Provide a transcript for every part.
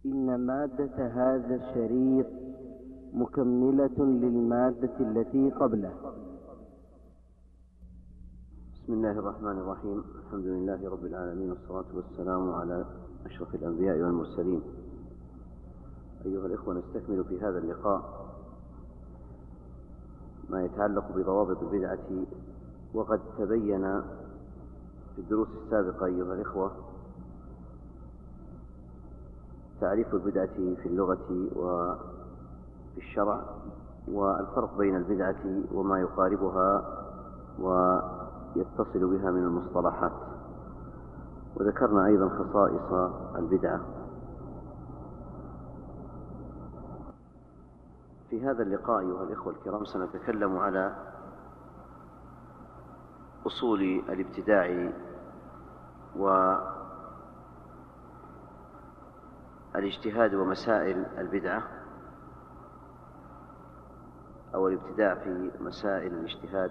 إن مادة هذا الشريط مكملة للمادة التي قبله. بسم الله الرحمن الرحيم. الحمد لله رب العالمين، والصلاة والسلام على أشرف الأنبياء والمرسلين. أيها الإخوة، نستكمل في هذا اللقاء ما يتعلق بضوابط البدعة. وقد تبين في الدروس السابقة أيها الإخوة تعريف البدعة في اللغة وفي الشرع، والفرق بين البدعة وما يقاربها ويتصل بها من المصطلحات، وذكرنا أيضا خصائص البدعة. في هذا اللقاء أيها الإخوة الكرام سنتكلم على أصول الابتداع والاجتهاد ومسائل البدعة، أو الابتداع في مسائل الاجتهاد،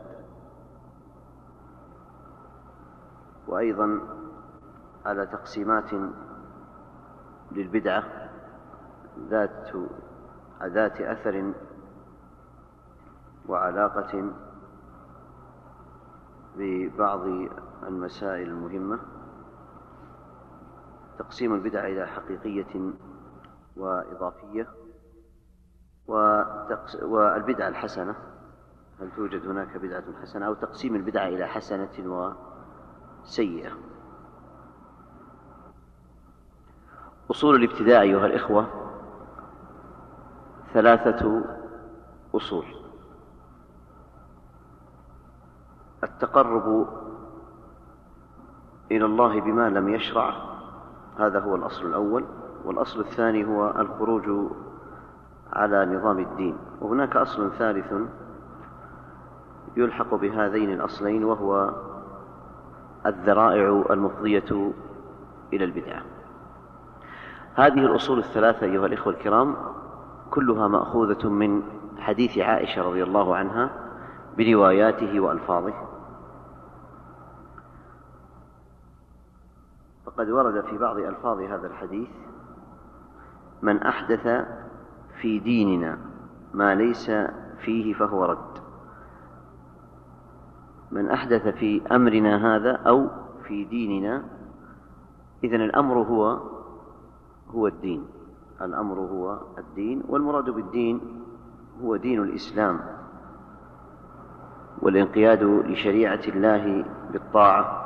وأيضا على تقسيمات للبدعة ذات أثر وعلاقة ببعض المسائل المهمة. تقسيم البدع إلى حقيقية وإضافية، والبدعة الحسنة، هل توجد هناك بدعة حسنة، أو تقسيم البدعة إلى حسنة وسيئة. أصول الابتداع أيها الإخوة 3 أصول. التقرب إلى الله بما لم يشرع، هذا هو الأصل الأول. والأصل الثاني هو الخروج على نظام الدين. وهناك أصل ثالث يلحق بهذين الأصلين، وهو الذرائع المفضية إلى البدعة. هذه الأصول 3 أيها الإخوة الكرام كلها مأخوذة من حديث عائشة رضي الله عنها برواياته وألفاظه. فقد ورد في بعض ألفاظ هذا الحديث: من أحدث في ديننا ما ليس فيه فهو رد. من أحدث في أمرنا هذا أو في ديننا، إذن الأمر هو الدين. الأمر هو الدين، والمراد بالدين هو دين الإسلام والانقياد لشريعة الله بالطاعة.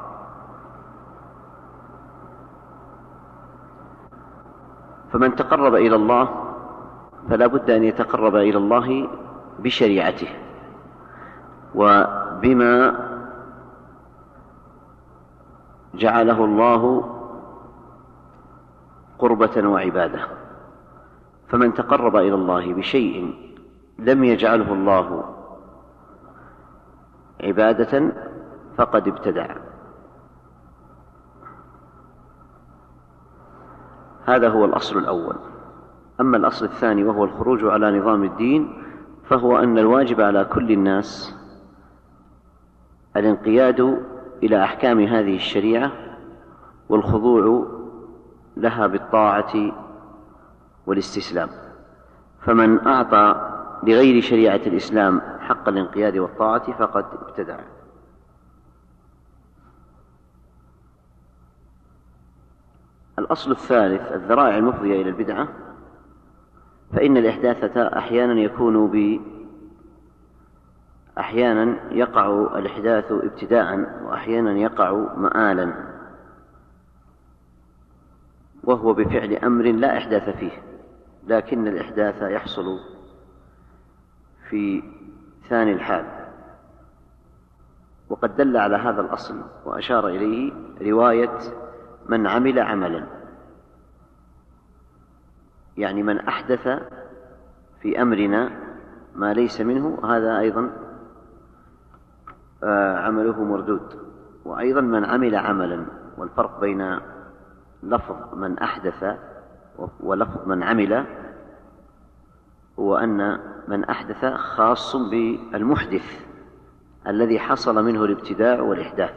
فمن تقرب إلى الله فلا بد أن يتقرب إلى الله بشريعته وبما جعله الله قربة وعبادة. فمن تقرب إلى الله بشيء لم يجعله الله عبادة فقد ابتدع. هذا هو الأصل الأول. أما الأصل الثاني وهو الخروج على نظام الدين، فهو أن الواجب على كل الناس الانقياد إلى أحكام هذه الشريعة والخضوع لها بالطاعة والاستسلام. فمن أعطى لغير شريعة الإسلام حق الانقياد والطاعة فقد ابتدع. الأصل الثالث الذرائع المفضية إلى البدعة. فإن الإحداثة أحيانا يقع الإحداث ابتداء، وأحيانا يقع مآلا، وهو بفعل أمر لا إحداث فيه، لكن الإحداث يحصل في ثاني الحال. وقد دل على هذا الأصل وأشار إليه رواية من عمل عملا، يعني من أحدث في أمرنا ما ليس منه، هذا أيضا عمله مردود. وأيضا من عمل عملا، والفرق بين لفظ من أحدث ولفظ من عمل هو أن من أحدث خاص بالمحدث الذي حصل منه الابتداع والإحداث.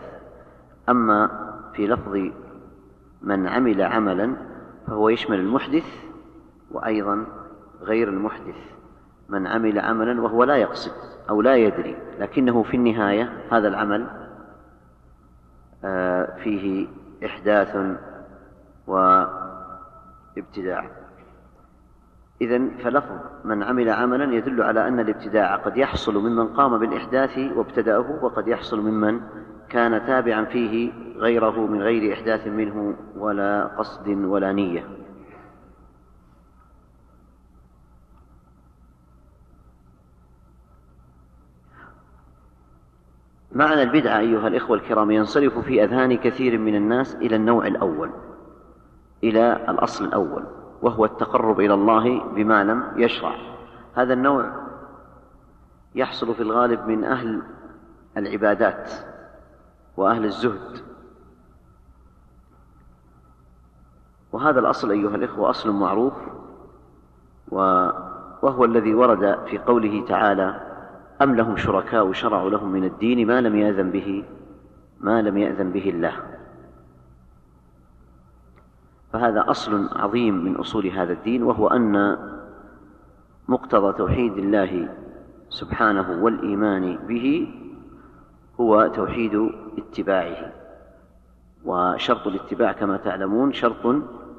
أما في لفظ من عمل عملا فهو يشمل المحدث وأيضا غير المحدث من عمل عملا وهو لا يقصد أو لا يدري، لكنه في النهاية هذا العمل فيه إحداث وابتداع. إذن فلفظ من عمل عملا يدل على أن الابتداع قد يحصل ممن قام بالإحداث وابتدأه، وقد يحصل ممن كان تابعا فيه غيره من غير إحداث منه ولا قصد ولا نية. معنى البدعة أيها الإخوة الكرام ينصرف في أذهان كثير من الناس إلى النوع الأول، إلى الأصل الأول، وهو التقرب إلى الله بما لم يشرع. هذا النوع يحصل في الغالب من أهل العبادات وأهل الزهد، وهذا الأصل أيها الإخوة أصل معروف، وهو الذي ورد في قوله تعالى: أم لهم شركاء شرعوا لهم من الدين ما لم يأذن به الله. فهذا أصل عظيم من أصول هذا الدين، وهو أن مقتضى توحيد الله سبحانه والإيمان به هو توحيد اتباعه، وشرط الاتباع كما تعلمون شرط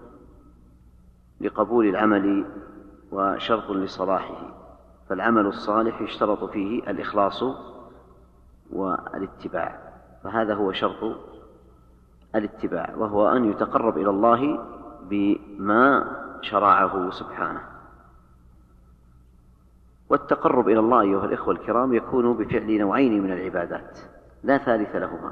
لقبول العمل وشرط لصلاحه، فالعمل الصالح يشترط فيه الإخلاص والاتباع، فهذا هو شرط الاتباع، وهو أن يتقرب إلى الله بما شرعه سبحانه. والتقرب إلى الله أيها الإخوة الكرام يكون بفعل نوعين من العبادات لا ثالث لهما: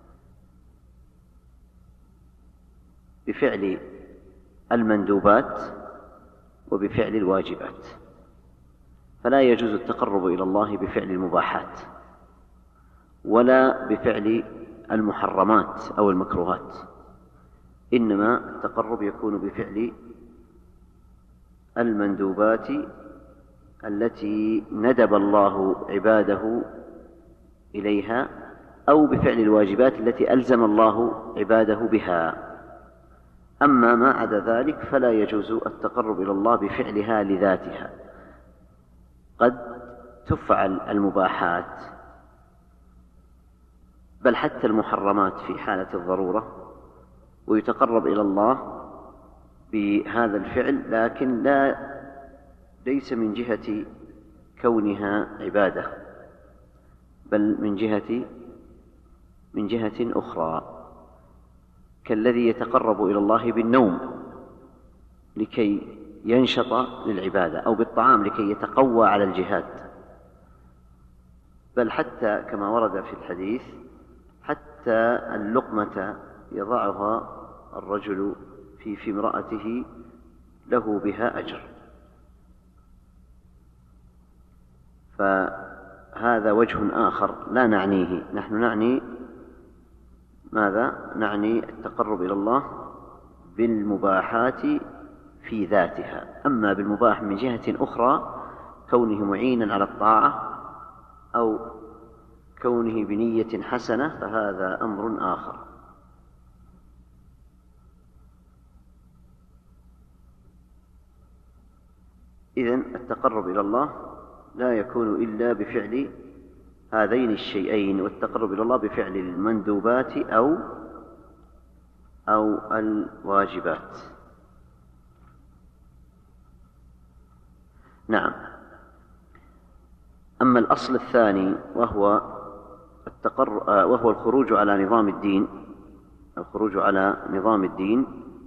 بفعل المندوبات وبفعل الواجبات. فلا يجوز التقرب إلى الله بفعل المباحات ولا بفعل المحرمات أو المكروهات، إنما التقرب يكون بفعل المندوبات التي ندب الله عباده إليها، أو بفعل الواجبات التي ألزم الله عباده بها. أما ما عدا ذلك فلا يجوز التقرب إلى الله بفعلها لذاتها. قد تفعل المباحات بل حتى المحرمات في حالة الضرورة ويتقرب إلى الله بهذا الفعل، لكن ليس من جهة كونها عبادة، بل من جهة أخرى، كالذي يتقرب إلى الله بالنوم لكي ينشط للعبادة، أو بالطعام لكي يتقوى على الجهاد، بل حتى كما ورد في الحديث حتى اللقمة يضعها الرجل في امرأته له بها أجر. فهذا وجه آخر لا نعنيه، نحن نعني ماذا؟ نعني التقرب إلى الله بالمباحات في ذاتها. أما بالمباح من جهة أخرى كونه معينا على الطاعة أو كونه بنية حسنة فهذا أمر آخر. إذن التقرب إلى الله لا يكون إلا بفعل هذين الشيئين، والتقرب إلى الله بفعل المندوبات أو الواجبات. نعم. أما الأصل الثاني وهو الخروج على نظام الدين،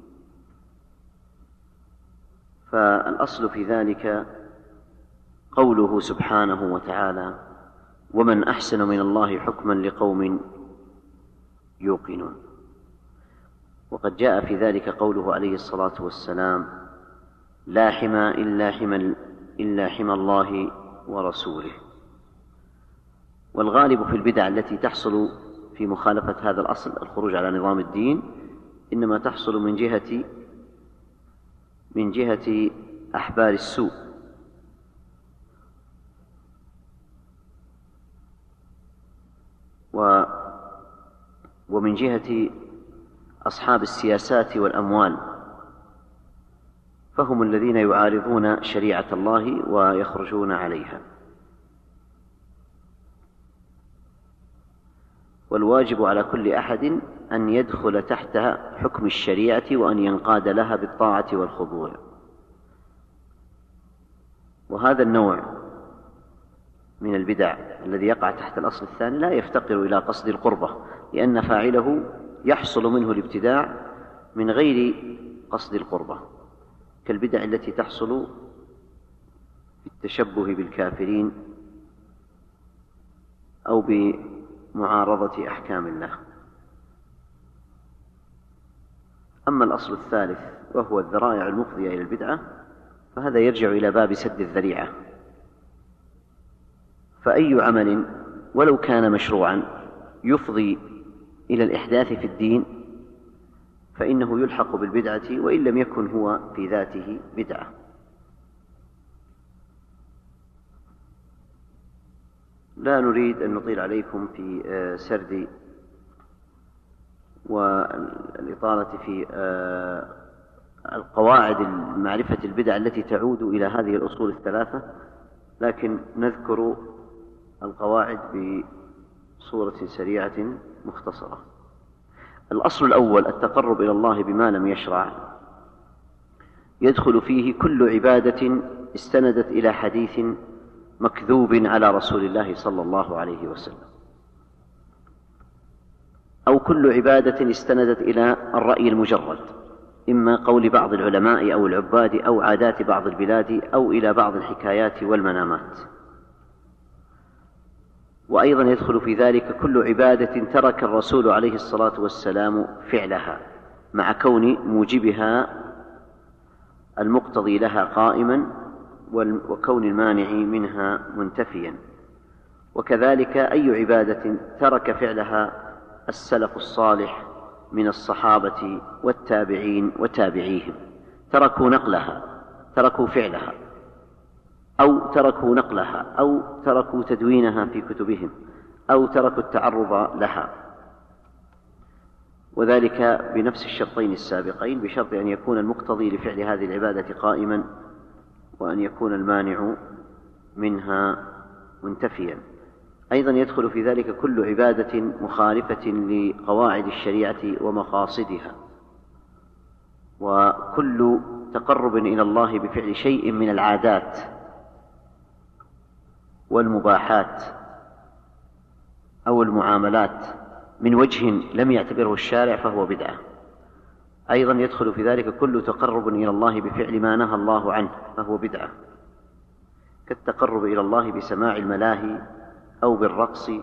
فالأصل في ذلك قوله سبحانه وتعالى: ومن أحسن من الله حكما لقوم يوقنون. وقد جاء في ذلك قوله عليه الصلاة والسلام: لا حمى إلا حمى الله ورسوله. والغالب في البدع التي تحصل في مخالفة هذا الأصل الخروج على نظام الدين إنما تحصل من جهة أحبار السوء، ومن جهة أصحاب السياسات والأموال، فهم الذين يعارضون شريعة الله ويخرجون عليها. والواجب على كل أحد أن يدخل تحت حكم الشريعة وأن ينقاد لها بالطاعة والخضوع. وهذا النوع من البدع الذي يقع تحت الأصل الثاني لا يفتقر إلى قصد القربة، لأن فاعله يحصل منه الابتداع من غير قصد القربة، كالبدع التي تحصل بالتشبه بالكافرين أو بمعارضة أحكام الله. أما الأصل الثالث وهو الذرائع المفضية إلى البدعة فهذا يرجع إلى باب سد الذريعة. فأي عمل ولو كان مشروعا يفضي إلى الإحداث في الدين فإنه يلحق بالبدعة وإن لم يكن هو في ذاته بدعة. لا نريد أن نطيل عليكم في سرد والإطالة في القواعد معرفة البدع التي تعود إلى هذه الأصول الثلاثة، لكن نذكر القواعد بصورة سريعة مختصرة. الأصل الأول التقرب إلى الله بما لم يشرع، يدخل فيه كل عبادة استندت إلى حديث مكذوب على رسول الله صلى الله عليه وسلم، أو كل عبادة استندت إلى الرأي المجرد، إما قول بعض العلماء أو العباد أو عادات بعض البلاد أو إلى بعض الحكايات والمنامات. وأيضا يدخل في ذلك كل عبادة ترك الرسول عليه الصلاة والسلام فعلها مع كون موجبها المقتضي لها قائما وكون المانع منها منتفيا. وكذلك أي عبادة ترك فعلها السلف الصالح من الصحابة والتابعين وتابعيهم، تركوا نقلها، تركوا فعلها، أو تركوا نقلها، أو تركوا تدوينها في كتبهم، أو تركوا التعرض لها، وذلك بنفس الشرطين السابقين، بشرط أن يكون المقتضي لفعل هذه العبادة قائما وأن يكون المانع منها منتفيا. أيضا يدخل في ذلك كل عبادة مخالفة لقواعد الشريعة ومقاصدها، وكل تقرب إلى الله بفعل شيء من العادات والمباحات أو المعاملات من وجه لم يعتبره الشارع فهو بدعة. أيضا يدخل في ذلك كل تقرب إلى الله بفعل ما نهى الله عنه فهو بدعة، كالتقرب إلى الله بسماع الملاهي أو بالرقص،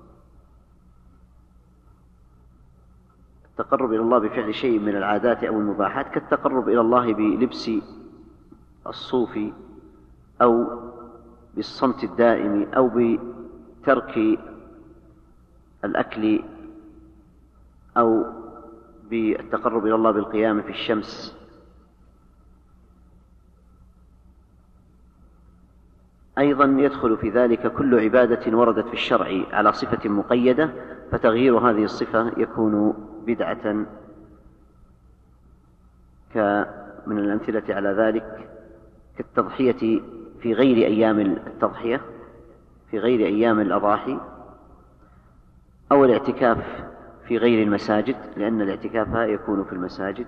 التقرب إلى الله بفعل شيء من العادات أو المباحات كالتقرب إلى الله بلبس الصوف أو بالصمت الدائم أو بترك الأكل أو بالتقرب إلى الله بالقيام في الشمس. أيضا يدخل في ذلك كل عبادة وردت في الشرع على صفة مقيدة فتغيير هذه الصفة يكون بدعة، من الأمثلة على ذلك كالتضحية في غير أيام التضحية، في غير أيام الأضاحي، أو الاعتكاف في غير المساجد، لأن الاعتكاف يكون في المساجد.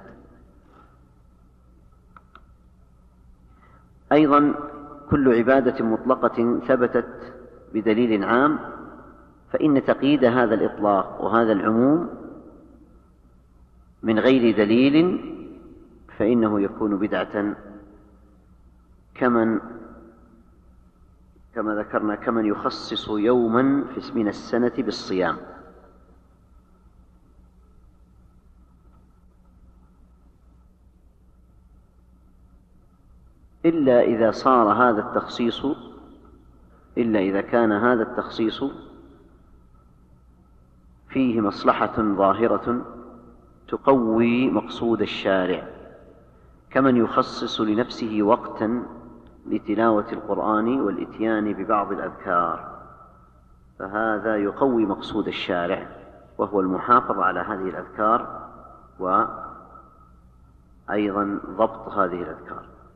أيضا كل عبادة مطلقة ثبتت بدليل عام فإن تقييد هذا الإطلاق وهذا العموم من غير دليل فإنه يكون بدعة، كما ذكرنا كمن يخصص يوما من السنة بالصيام. إلا إذا كان هذا التخصيص فيه مصلحة ظاهرة تقوي مقصود الشارع، كمن يخصص لنفسه وقتا لتلاوة القرآن والإتيان ببعض الأذكار، فهذا يقوي مقصود الشارع وهو المحافظة على هذه الأذكار وأيضا ضبط هذه الأذكار.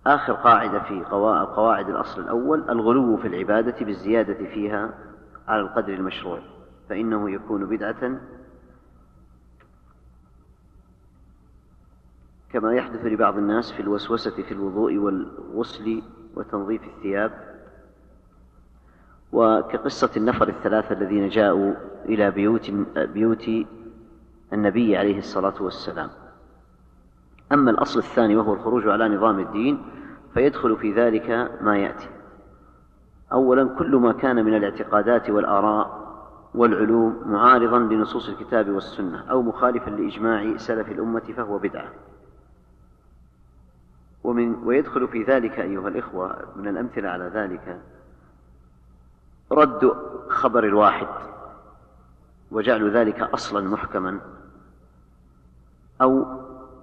آخر قاعدة في قواعد الأصل الأول: الغلو في العبادة بالزيادة فيها على القدر المشروع، فإنه يكون بدعة كما يحدث لبعض الناس في الوسوسة في الوضوء والغسل وتنظيف الثياب، وكقصة النفر الثلاثة الذين جاءوا إلى بيوت النبي عليه الصلاة والسلام. أما الأصل الثاني وهو الخروج على نظام الدين فيدخل في ذلك ما يأتي: أولا، كل ما كان من الاعتقادات والآراء والعلوم معارضا لنصوص الكتاب والسنة أو مخالفا لإجماع سلف الأمة فهو بدعة. ويدخل في ذلك أيها الإخوة من الأمثلة على ذلك رد خبر الواحد وجعل ذلك أصلا محكما، أو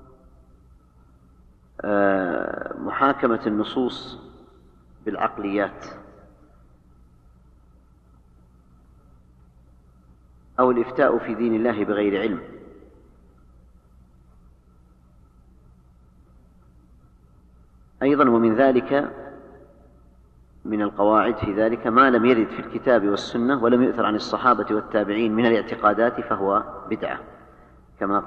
محاكمة النصوص بالعقليات، أو الإفتاء في دين الله بغير علم. أيضا ومن ذلك من القواعد في ذلك ما لم يرد في الكتاب والسنة ولم يؤثر عن الصحابة والتابعين من الاعتقادات فهو بدعة، كما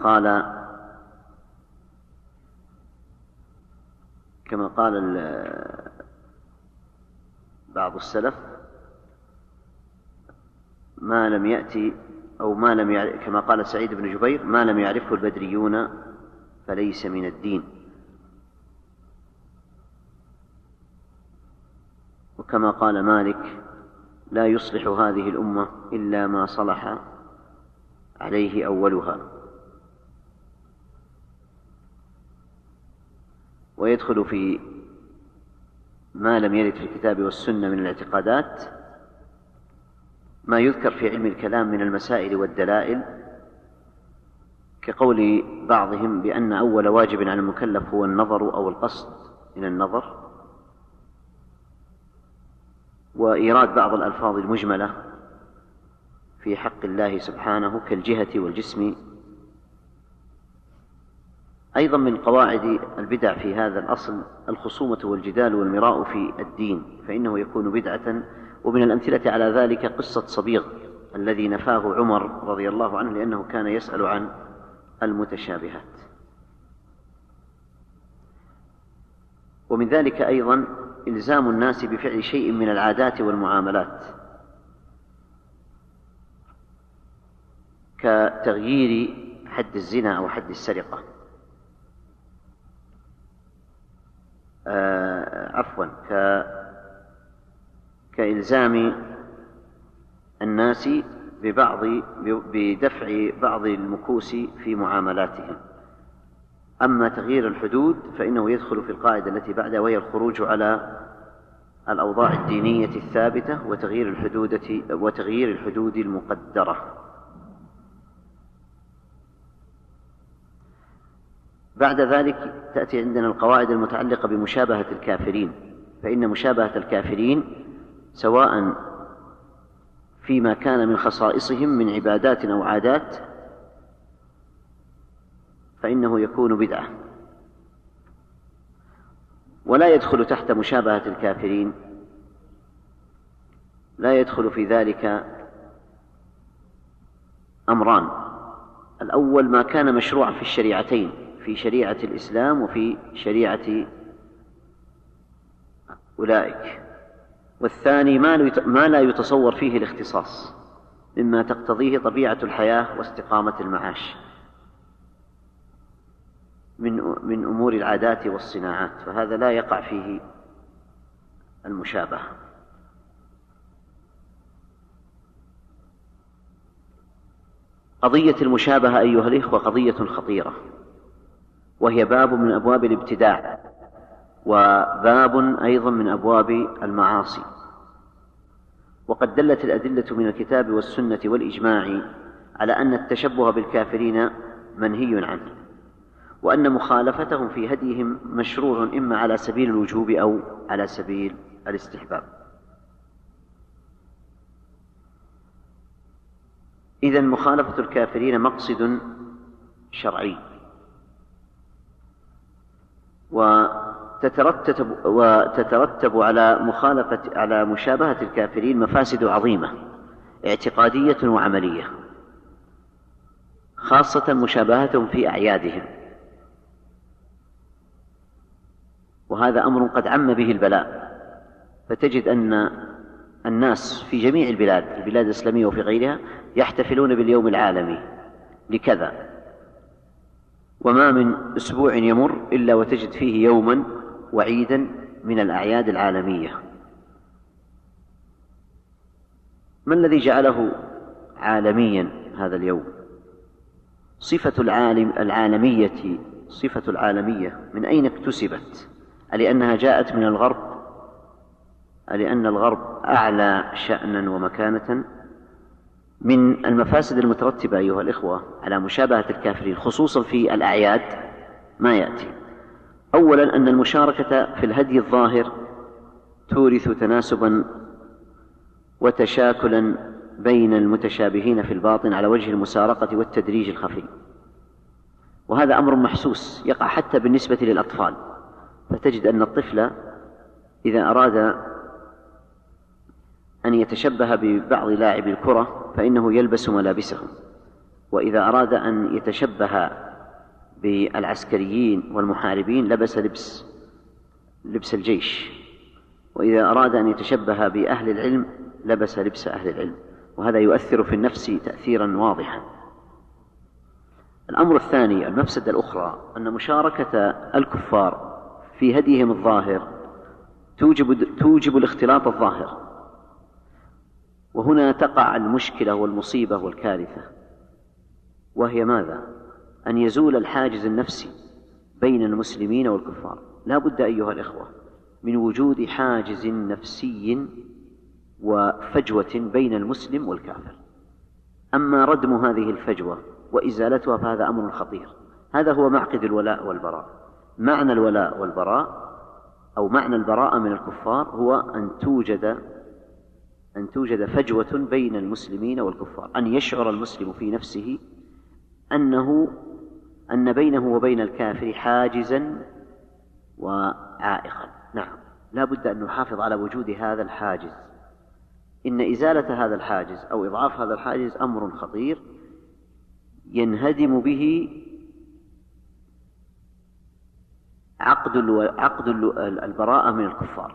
قال بعض السلف: ما لم يأتي أو ما لم يعرف، كما قال سعيد بن جبير: ما لم يعرفه البدريون فليس من الدين. وكما قال مالك: لا يصلح هذه الأمة إلا ما صلح عليه أولها. ويدخل في ما لم يرد في الكتاب والسنة من الاعتقادات ما يذكر في علم الكلام من المسائل والدلائل، كقول بعضهم بأن أول واجب على المكلف هو النظر أو القصد من النظر، وإيراد بعض الألفاظ المجملة في حق الله سبحانه كالجهة والجسم. أيضا من قواعد البدع في هذا الأصل الخصومة والجدال والمراء في الدين، فإنه يكون بدعة. ومن الأمثلة على ذلك قصة صبيغ الذي نفاه عمر رضي الله عنه لأنه كان يسأل عن المتشابهات. ومن ذلك أيضا إلزام الناس بفعل شيء من العادات والمعاملات، كتغيير حد الزنا أو حد السرقة، كإلزام الناس بدفع بعض المكوس في معاملاتهم. أما تغيير الحدود فإنه يدخل في القاعدة التي بعدها، وهي الخروج على الأوضاع الدينية الثابتة وتغيير الحدود المقدرة. بعد ذلك تأتي عندنا القواعد المتعلقة بمشابهة الكافرين، فإن مشابهة الكافرين سواء فيما كان من خصائصهم من عبادات أو عادات فإنه يكون بدعة. ولا يدخل تحت مشابهة الكافرين، لا يدخل في ذلك أمران: الأول ما كان مشروعا في الشريعتين، في شريعة الإسلام وفي شريعة أولئك، والثاني ما لا يتصور فيه الاختصاص مما تقتضيه طبيعة الحياة واستقامة المعاش من أمور العادات والصناعات، فهذا لا يقع فيه المشابهة. قضية المشابهة أيها الإخوة قضية خطيرة، وهي باب من أبواب الابتداع، وباب أيضا من أبواب المعاصي. وقد دلت الأدلة من الكتاب والسنة والإجماع على أن التشبه بالكافرين منهي عنه، وأن مخالفتهم في هديهم مشروع إما على سبيل الوجوب أو على سبيل الاستحباب. إذن مخالفة الكافرين مقصد شرعي، وتترتب على مشابهة الكافرين مفاسد عظيمة اعتقادية وعملية، خاصة مشابهتهم في أعيادهم، وهذا أمر قد عم به البلاء. فتجد أن الناس في جميع البلاد الإسلامية وفي غيرها يحتفلون باليوم العالمي لكذا، وما من أسبوع يمر إلا وتجد فيه يوما وعيدا من الأعياد العالمية. ما الذي جعله عالميا هذا اليوم؟ صفة العالمية من أين اكتسبت؟ لأنها جاءت من الغرب، لأن الغرب أعلى شأنا ومكانة. من المفاسد المترتبة أيها الإخوة على مشابهة الكافرين خصوصا في الأعياد ما يأتي: أولا أن المشاركة في الهدي الظاهر تورث تناسبا وتشاكلا بين المتشابهين في الباطن على وجه المسارقة والتدريج الخفي، وهذا أمر محسوس يقع حتى بالنسبة للأطفال. فتجد أن الطفل إذا أراد أن يتشبه ببعض لاعبي الكرة فإنه يلبس ملابسهم، وإذا أراد أن يتشبه بالعسكريين والمحاربين لبس لبس الجيش، وإذا أراد أن يتشبه بأهل العلم لبس لبس أهل العلم، وهذا يؤثر في النفس تأثيرا واضحا. الأمر الثاني، المفسدة الأخرى، أن مشاركة الكفار في هديهم الظاهر توجب الاختلاط الظاهر، وهنا تقع المشكلة والمصيبة والكارثة، وهي ماذا؟ أن يزول الحاجز النفسي بين المسلمين والكفار. لا بد أيها الإخوة من وجود حاجز نفسي وفجوة بين المسلم والكافر. أما ردم هذه الفجوة وإزالتها فهذا أمر خطير. هذا هو معقد الولاء والبراء. معنى الولاء والبراء أو معنى البراءة من الكفار هو أن توجد فجوة بين المسلمين والكفار، أن يشعر المسلم في نفسه أن بينه وبين الكافر حاجزا وعائقا. نعم، لا بد أن نحافظ على وجود هذا الحاجز. إن إزالة هذا الحاجز أو إضعاف هذا الحاجز أمر خطير ينهدم به عقد البراءة من الكفار.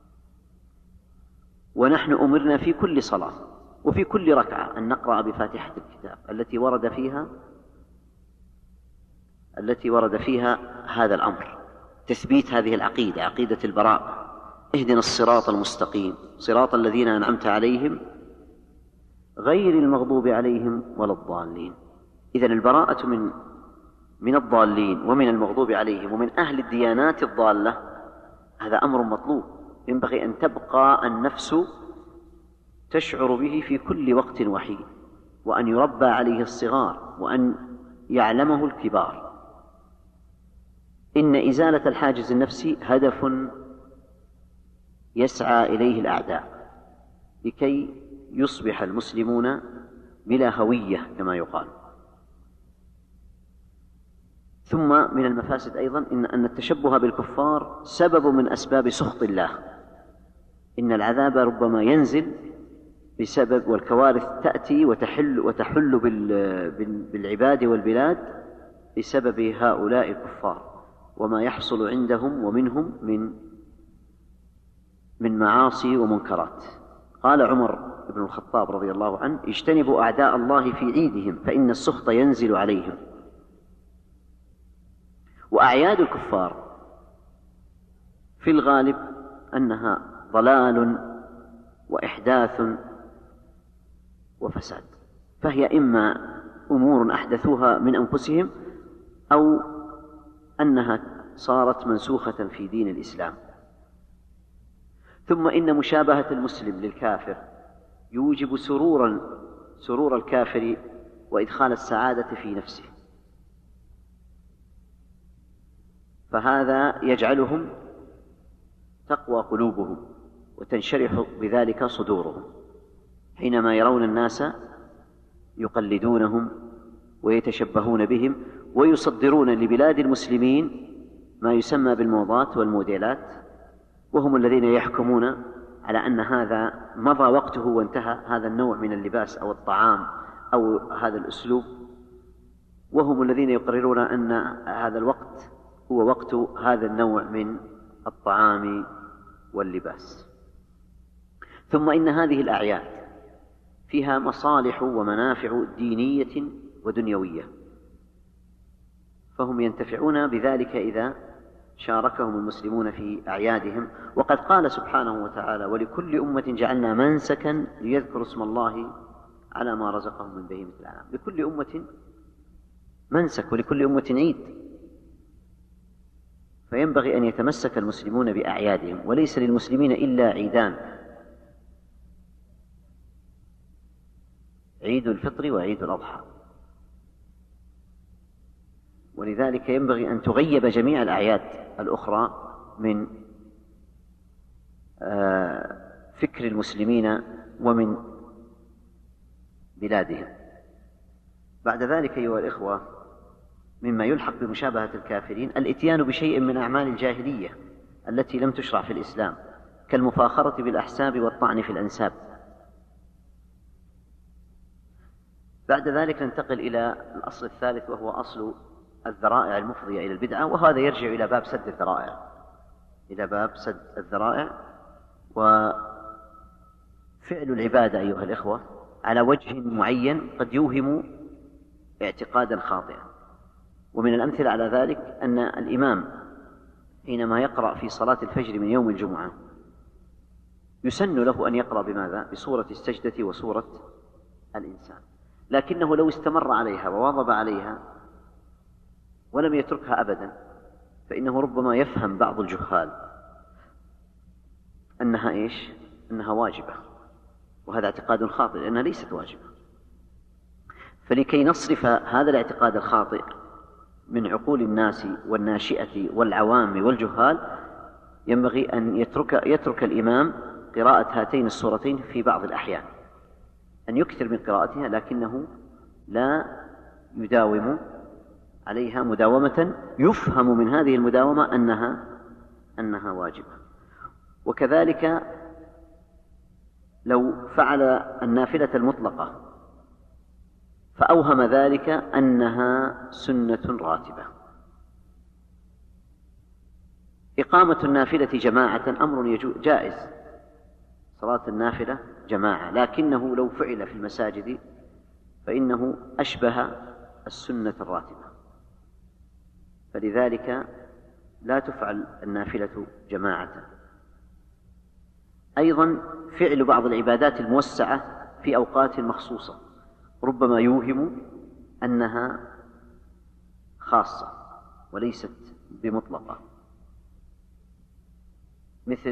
ونحن أمرنا في كل صلاة وفي كل ركعة أن نقرأ بفاتحة الكتاب التي ورد فيها هذا الأمر، تثبيت هذه العقيدة، عقيدة البراءة. اهدنا الصراط المستقيم صراط الذين أنعمت عليهم غير المغضوب عليهم ولا الضالين. إذن البراءة من الضالين ومن المغضوب عليهم ومن أهل الديانات الضالة هذا أمر مطلوب، ينبغي أن تبقى النفس تشعر به في كل وقت وحين، وأن يربى عليه الصغار وأن يعلمه الكبار. إن إزالة الحاجز النفسي هدف يسعى إليه الأعداء لكي يصبح المسلمون بلا هوية كما يقال. ثم من المفاسد أيضا أن التشبه بالكفار سبب من أسباب سخط الله. إن العذاب ربما ينزل بسبب، والكوارث تأتي وتحل بالعباد والبلاد بسبب هؤلاء الكفار وما يحصل عندهم ومنهم من معاصي ومنكرات. قال عمر بن الخطاب رضي الله عنه: اجتنبوا أعداء الله في عيدهم فإن السخط ينزل عليهم. وأعياد الكفار في الغالب أنها ضلال وإحداث وفساد، فهي إما أمور أحدثوها من أنفسهم أو أنها صارت منسوخة في دين الإسلام. ثم إن مشابهة المسلم للكافر يوجب سرور الكافر وإدخال السعادة في نفسه، فهذا يجعلهم تقوى قلوبهم وتنشرح بذلك صدورهم حينما يرون الناس يقلدونهم ويتشبهون بهم ويصدرون لبلاد المسلمين ما يسمى بالموضات والموديلات، وهم الذين يحكمون على أن هذا مضى وقته وانتهى، هذا النوع من اللباس أو الطعام أو هذا الأسلوب، وهم الذين يقررون أن هذا الوقت هو وقت هذا النوع من الطعام واللباس. ثم إن هذه الأعياد فيها مصالح ومنافع دينية ودنيوية، فهم ينتفعون بذلك إذا شاركهم المسلمون في أعيادهم. وقد قال سبحانه وتعالى: ولكل أمة جعلنا منسكا ليذكروا اسم الله على ما رزقهم من بهيمة الأنعام. لكل أمة منسك ولكل أمة عيد، فينبغي أن يتمسك المسلمون بأعيادهم، وليس للمسلمين إلا عيدان: عيد الفطر وعيد الأضحى. ولذلك ينبغي أن تغيب جميع الأعياد الأخرى من فكر المسلمين ومن بلادهم. بعد ذلك أيها الإخوة، مما يلحق بمشابهة الكافرين الإتيان بشيء من أعمال الجاهلية التي لم تشرع في الإسلام، كالمفاخرة بالأحساب والطعن في الأنساب. بعد ذلك ننتقل إلى الأصل الثالث، وهو أصل الذرائع المفضية إلى البدعة، وهذا يرجع إلى باب سد الذرائع، إلى باب سد الذرائع. وفعل العبادة أيها الإخوة على وجه معين قد يوهم اعتقادا خاطئا. ومن الأمثلة على ذلك أن الإمام حينما يقرأ في صلاة الفجر من يوم الجمعة يسن له أن يقرأ بماذا؟ بسورة السجدة وسورة الإنسان، لكنه لو استمر عليها وواظب عليها ولم يتركها أبدا فإنه ربما يفهم بعض الجهال أنها إيش؟ أنها واجبة، وهذا اعتقاد خاطئ لأنها ليست واجبة. فلكي نصرف هذا الاعتقاد الخاطئ من عقول الناس والناشئة والعوام والجهال، ينبغي أن يترك الإمام قراءة هاتين السورتين في بعض الأحيان، أن يكثر من قراءتها لكنه لا يداوم عليها مداومة يفهم من هذه المداومة أنها واجبة. وكذلك لو فعل النافلة المطلقة فأوهم ذلك أنها سنة راتبة. إقامة النافلة جماعة أمر جائز، صلاة النافلة جماعة، لكنه لو فعل في المساجد فإنه أشبه السنة الراتبة، فلذلك لا تفعل النافلة جماعة. أيضا فعل بعض العبادات الموسعة في أوقات مخصوصة ربما يوهم أنها خاصة وليست بمطلقة، مثل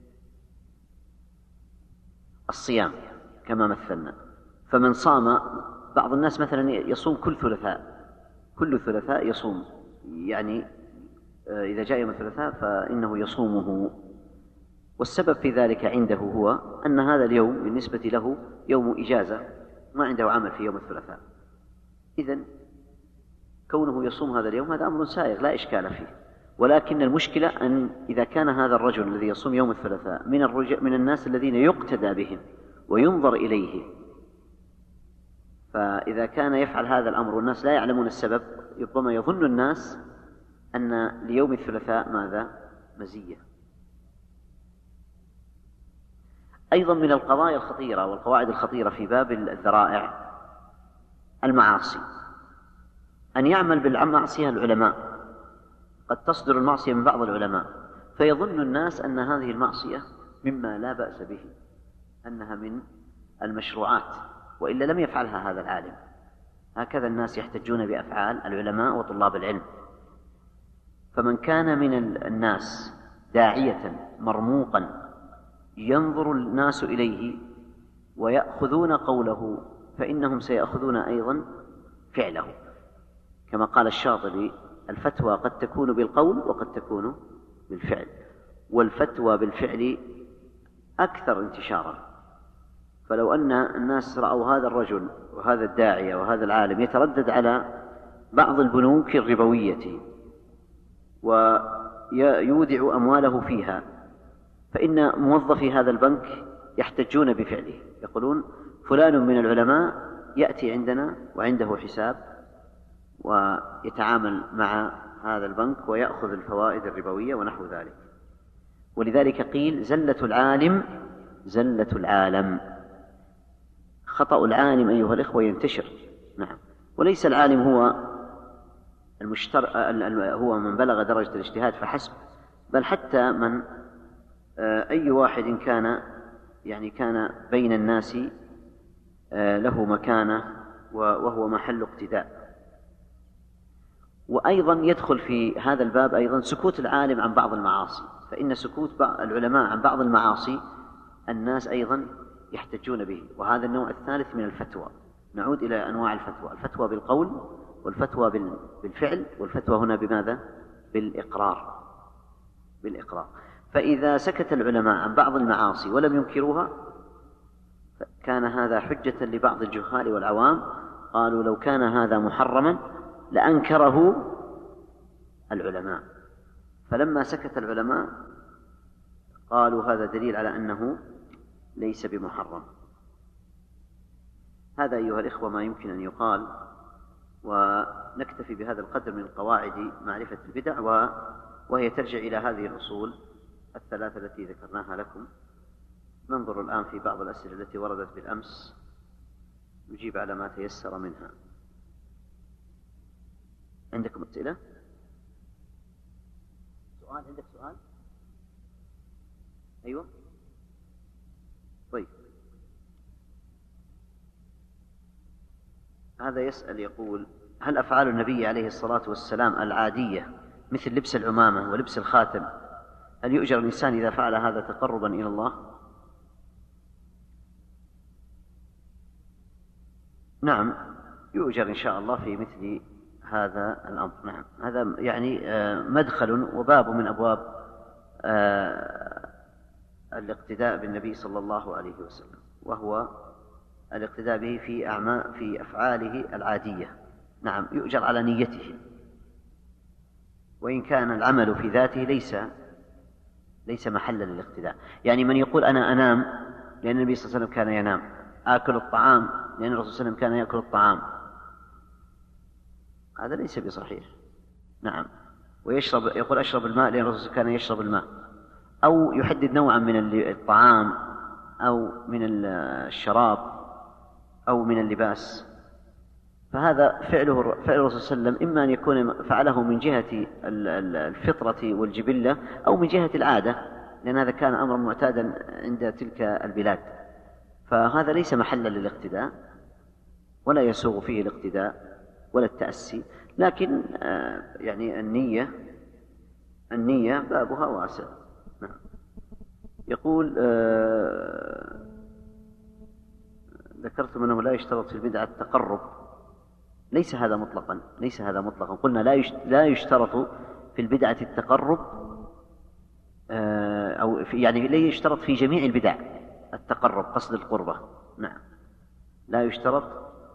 الصيام كما مثلنا. فمن صام، بعض الناس مثلا يصوم كل ثلاثاء يصوم، يعني إذا جاء يوم الثلاثاء فإنه يصومه، والسبب في ذلك عنده هو أن هذا اليوم بالنسبة له يوم إجازة، ما عنده عمل في يوم الثلاثاء، إذن كونه يصوم هذا اليوم هذا أمر سائغ لا إشكال فيه. ولكن المشكلة أن إذا كان هذا الرجل الذي يصوم يوم الثلاثاء من الناس الذين يقتدى بهم وينظر إليه، فإذا كان يفعل هذا الأمر والناس لا يعلمون السبب ربما يظن الناس أن ليوم الثلاثاء ماذا؟ مزية. أيضا من القضايا الخطيرة والقواعد الخطيرة في باب الذرائع المعاصي، أن يعمل بالمعصية العلماء. قد تصدر المعصية من بعض العلماء فيظن الناس أن هذه المعصية مما لا بأس به، أنها من المشروعات، وإلا لم يفعلها هذا العالم. هكذا الناس يحتجون بأفعال العلماء وطلاب العلم. فمن كان من الناس داعية مرموقا ينظر الناس إليه ويأخذون قوله فإنهم سيأخذون أيضا فعله، كما قال الشاطبي: الفتوى قد تكون بالقول وقد تكون بالفعل، والفتوى بالفعل أكثر انتشارا. فلو أن الناس رأوا هذا الرجل وهذا الداعية وهذا العالم يتردد على بعض البنوك الربوية ويودع أمواله فيها، فإن موظفي هذا البنك يحتجون بفعله، يقولون فلان من العلماء يأتي عندنا وعنده حساب ويتعامل مع هذا البنك ويأخذ الفوائد الربوية ونحو ذلك. ولذلك قيل زلة العالم زلة العالم. خطأ العالم أيها الإخوة ينتشر، نعم، وليس العالم هو من بلغ درجة الاجتهاد فحسب، بل حتى من أي واحد كان بين الناس له مكانة وهو محل اقتداء. وأيضا يدخل في هذا الباب أيضا سكوت العالم عن بعض المعاصي، فإن سكوت العلماء عن بعض المعاصي الناس أيضا يحتجون به، وهذا النوع الثالث من الفتوى. نعود إلى أنواع الفتوى: الفتوى بالقول، والفتوى بالفعل، والفتوى هنا بماذا؟ بالإقرار. فإذا سكت العلماء عن بعض المعاصي ولم ينكروها كان هذا حجة لبعض الجهال والعوام، قالوا لو كان هذا محرما لأنكره العلماء، فلما سكت العلماء قالوا هذا دليل على أنه ليس بمحرم. هذا أيها الإخوة ما يمكن أن يقال، ونكتفي بهذا القدر من قواعد معرفة البدع، وهي ترجع إلى هذه الأصول الثلاثة التي ذكرناها لكم. ننظر الآن في بعض الأسئلة التي وردت بالأمس، نجيب على ما تيسر منها. عندكم أسئلة؟ سؤال؟ عندك سؤال؟ أيوة، طيب. هذا يسأل يقول: هل أفعال النبي عليه الصلاة والسلام العادية مثل لبس العمامة ولبس الخاتم هل يؤجر الإنسان إذا فعل هذا تقربا إلى الله؟ نعم، يؤجر إن شاء الله في مثل هذا الأمر. نعم، هذا مدخل وباب من أبواب الاقتداء بالنبي صلى الله عليه وسلم، وهو الاقتداء به في أفعاله العادية. نعم، يؤجر على نيته، وإن كان العمل في ذاته ليس محلا للاقتداء. من يقول أنا أنام لأن النبي صلى الله عليه وسلم كان ينام، آكل الطعام لأن الرسول صلى الله عليه وسلم كان يأكل الطعام، هذا ليس بصحيح. نعم، يقول أشرب الماء لأن الرسول كان يشرب الماء، أو يحدد نوعا من الطعام أو من الشراب أو من اللباس، فهذا فعل الرسول صلى الله عليه وسلم إما أن يكون فعله من جهة الفطرة والجبلة أو من جهة العادة، لأن هذا كان أمرا معتادا عند تلك البلاد، فهذا ليس محلا للاقتداء ولا يسوغ فيه الاقتداء ولا التأسي. لكن النية بابها واسع. نعم. يقول: ذكرتم أنه لا يشترط في البدعة التقرب. ليس هذا مطلقا. قلنا لا يشترط في البدعة التقرب، أو لا يشترط في جميع البدع التقرب، قصد القربة. نعم، لا يشترط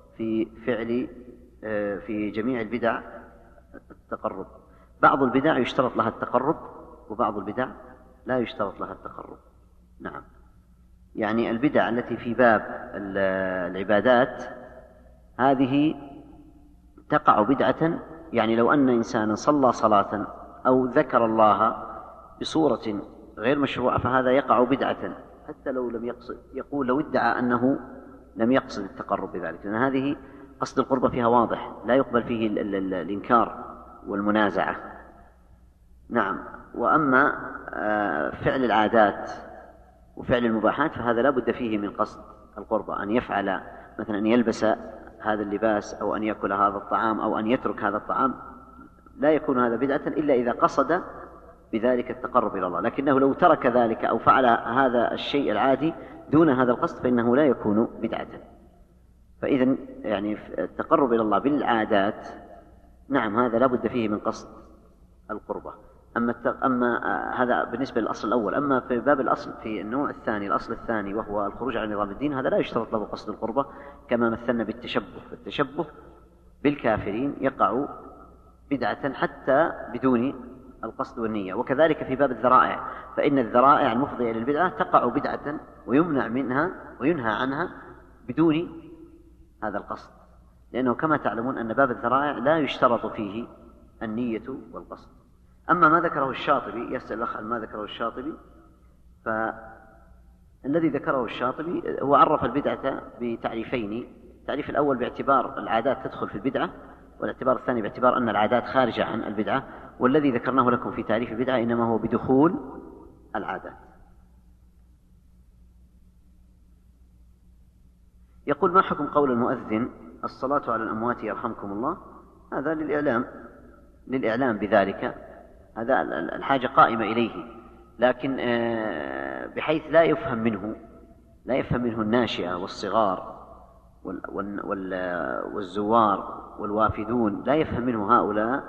في جميع البدع التقرب. بعض البدع يشترط لها التقرب، وبعض البدع لا يشترط لها التقرب. نعم، البدع التي في باب العبادات هذه تقع بدعة. لو أن إنسانا صلى صلاة أو ذكر الله بصورة غير مشروعة فهذا يقع بدعة، حتى لو لم يقصد. يقول لو ادعى أنه لم يقصد التقرب بذلك، لأن هذه قصد القربة فيها واضح، لا يقبل فيه الإنكار والمنازعة. نعم. وأما فعل العادات وفعل المباحات فهذا لا بد فيه من قصد القربة، أن يفعل مثلا أن يلبس هذا اللباس أو أن يأكل هذا الطعام أو أن يترك هذا الطعام، لا يكون هذا بدعة إلا إذا قصد بذلك التقرب إلى الله. لكنه لو ترك ذلك أو فعل هذا الشيء العادي دون هذا القصد فإنه لا يكون بدعة. فإذا التقرب إلى الله بالعادات نعم هذا لا بد فيه من قصد القربة. أما هذا بالنسبة للأصل الأول. أما في باب الأصل في النوع الثاني، الأصل الثاني وهو الخروج عن نظام الدين، هذا لا يشترط له قصد القربة، كما مثلنا بالتشبه. التشبه بالكافرين يقع بدعة حتى بدون القصد والنية. وكذلك في باب الذرائع، فإن الذرائع المفضية للبدعة تقع بدعة ويمنع منها وينهى عنها بدون هذا القصد، لأنه كما تعلمون أن باب الذرائع لا يشترط فيه النية والقصد. أما ما ذكره الشاطبي، يسأل الأخ عن ما ذكره الشاطبي، فالذي ذكره الشاطبي هو عرف البدعة بتعريفين: التعريف الأول باعتبار العادات تدخل في البدعة، والاعتبار الثاني باعتبار أن العادات خارجة عن البدعة. والذي ذكرناه لكم في تعريف البدعة إنما هو بدخول العادات. يقول: ما حكم قول المؤذن الصلاة على الأموات يرحمكم الله؟ هذا للإعلام بذلك، هذا الحاجة قائمة إليه، لكن بحيث لا يفهم منه الناشئة والصغار والزوار والوافدون، لا يفهم منه هؤلاء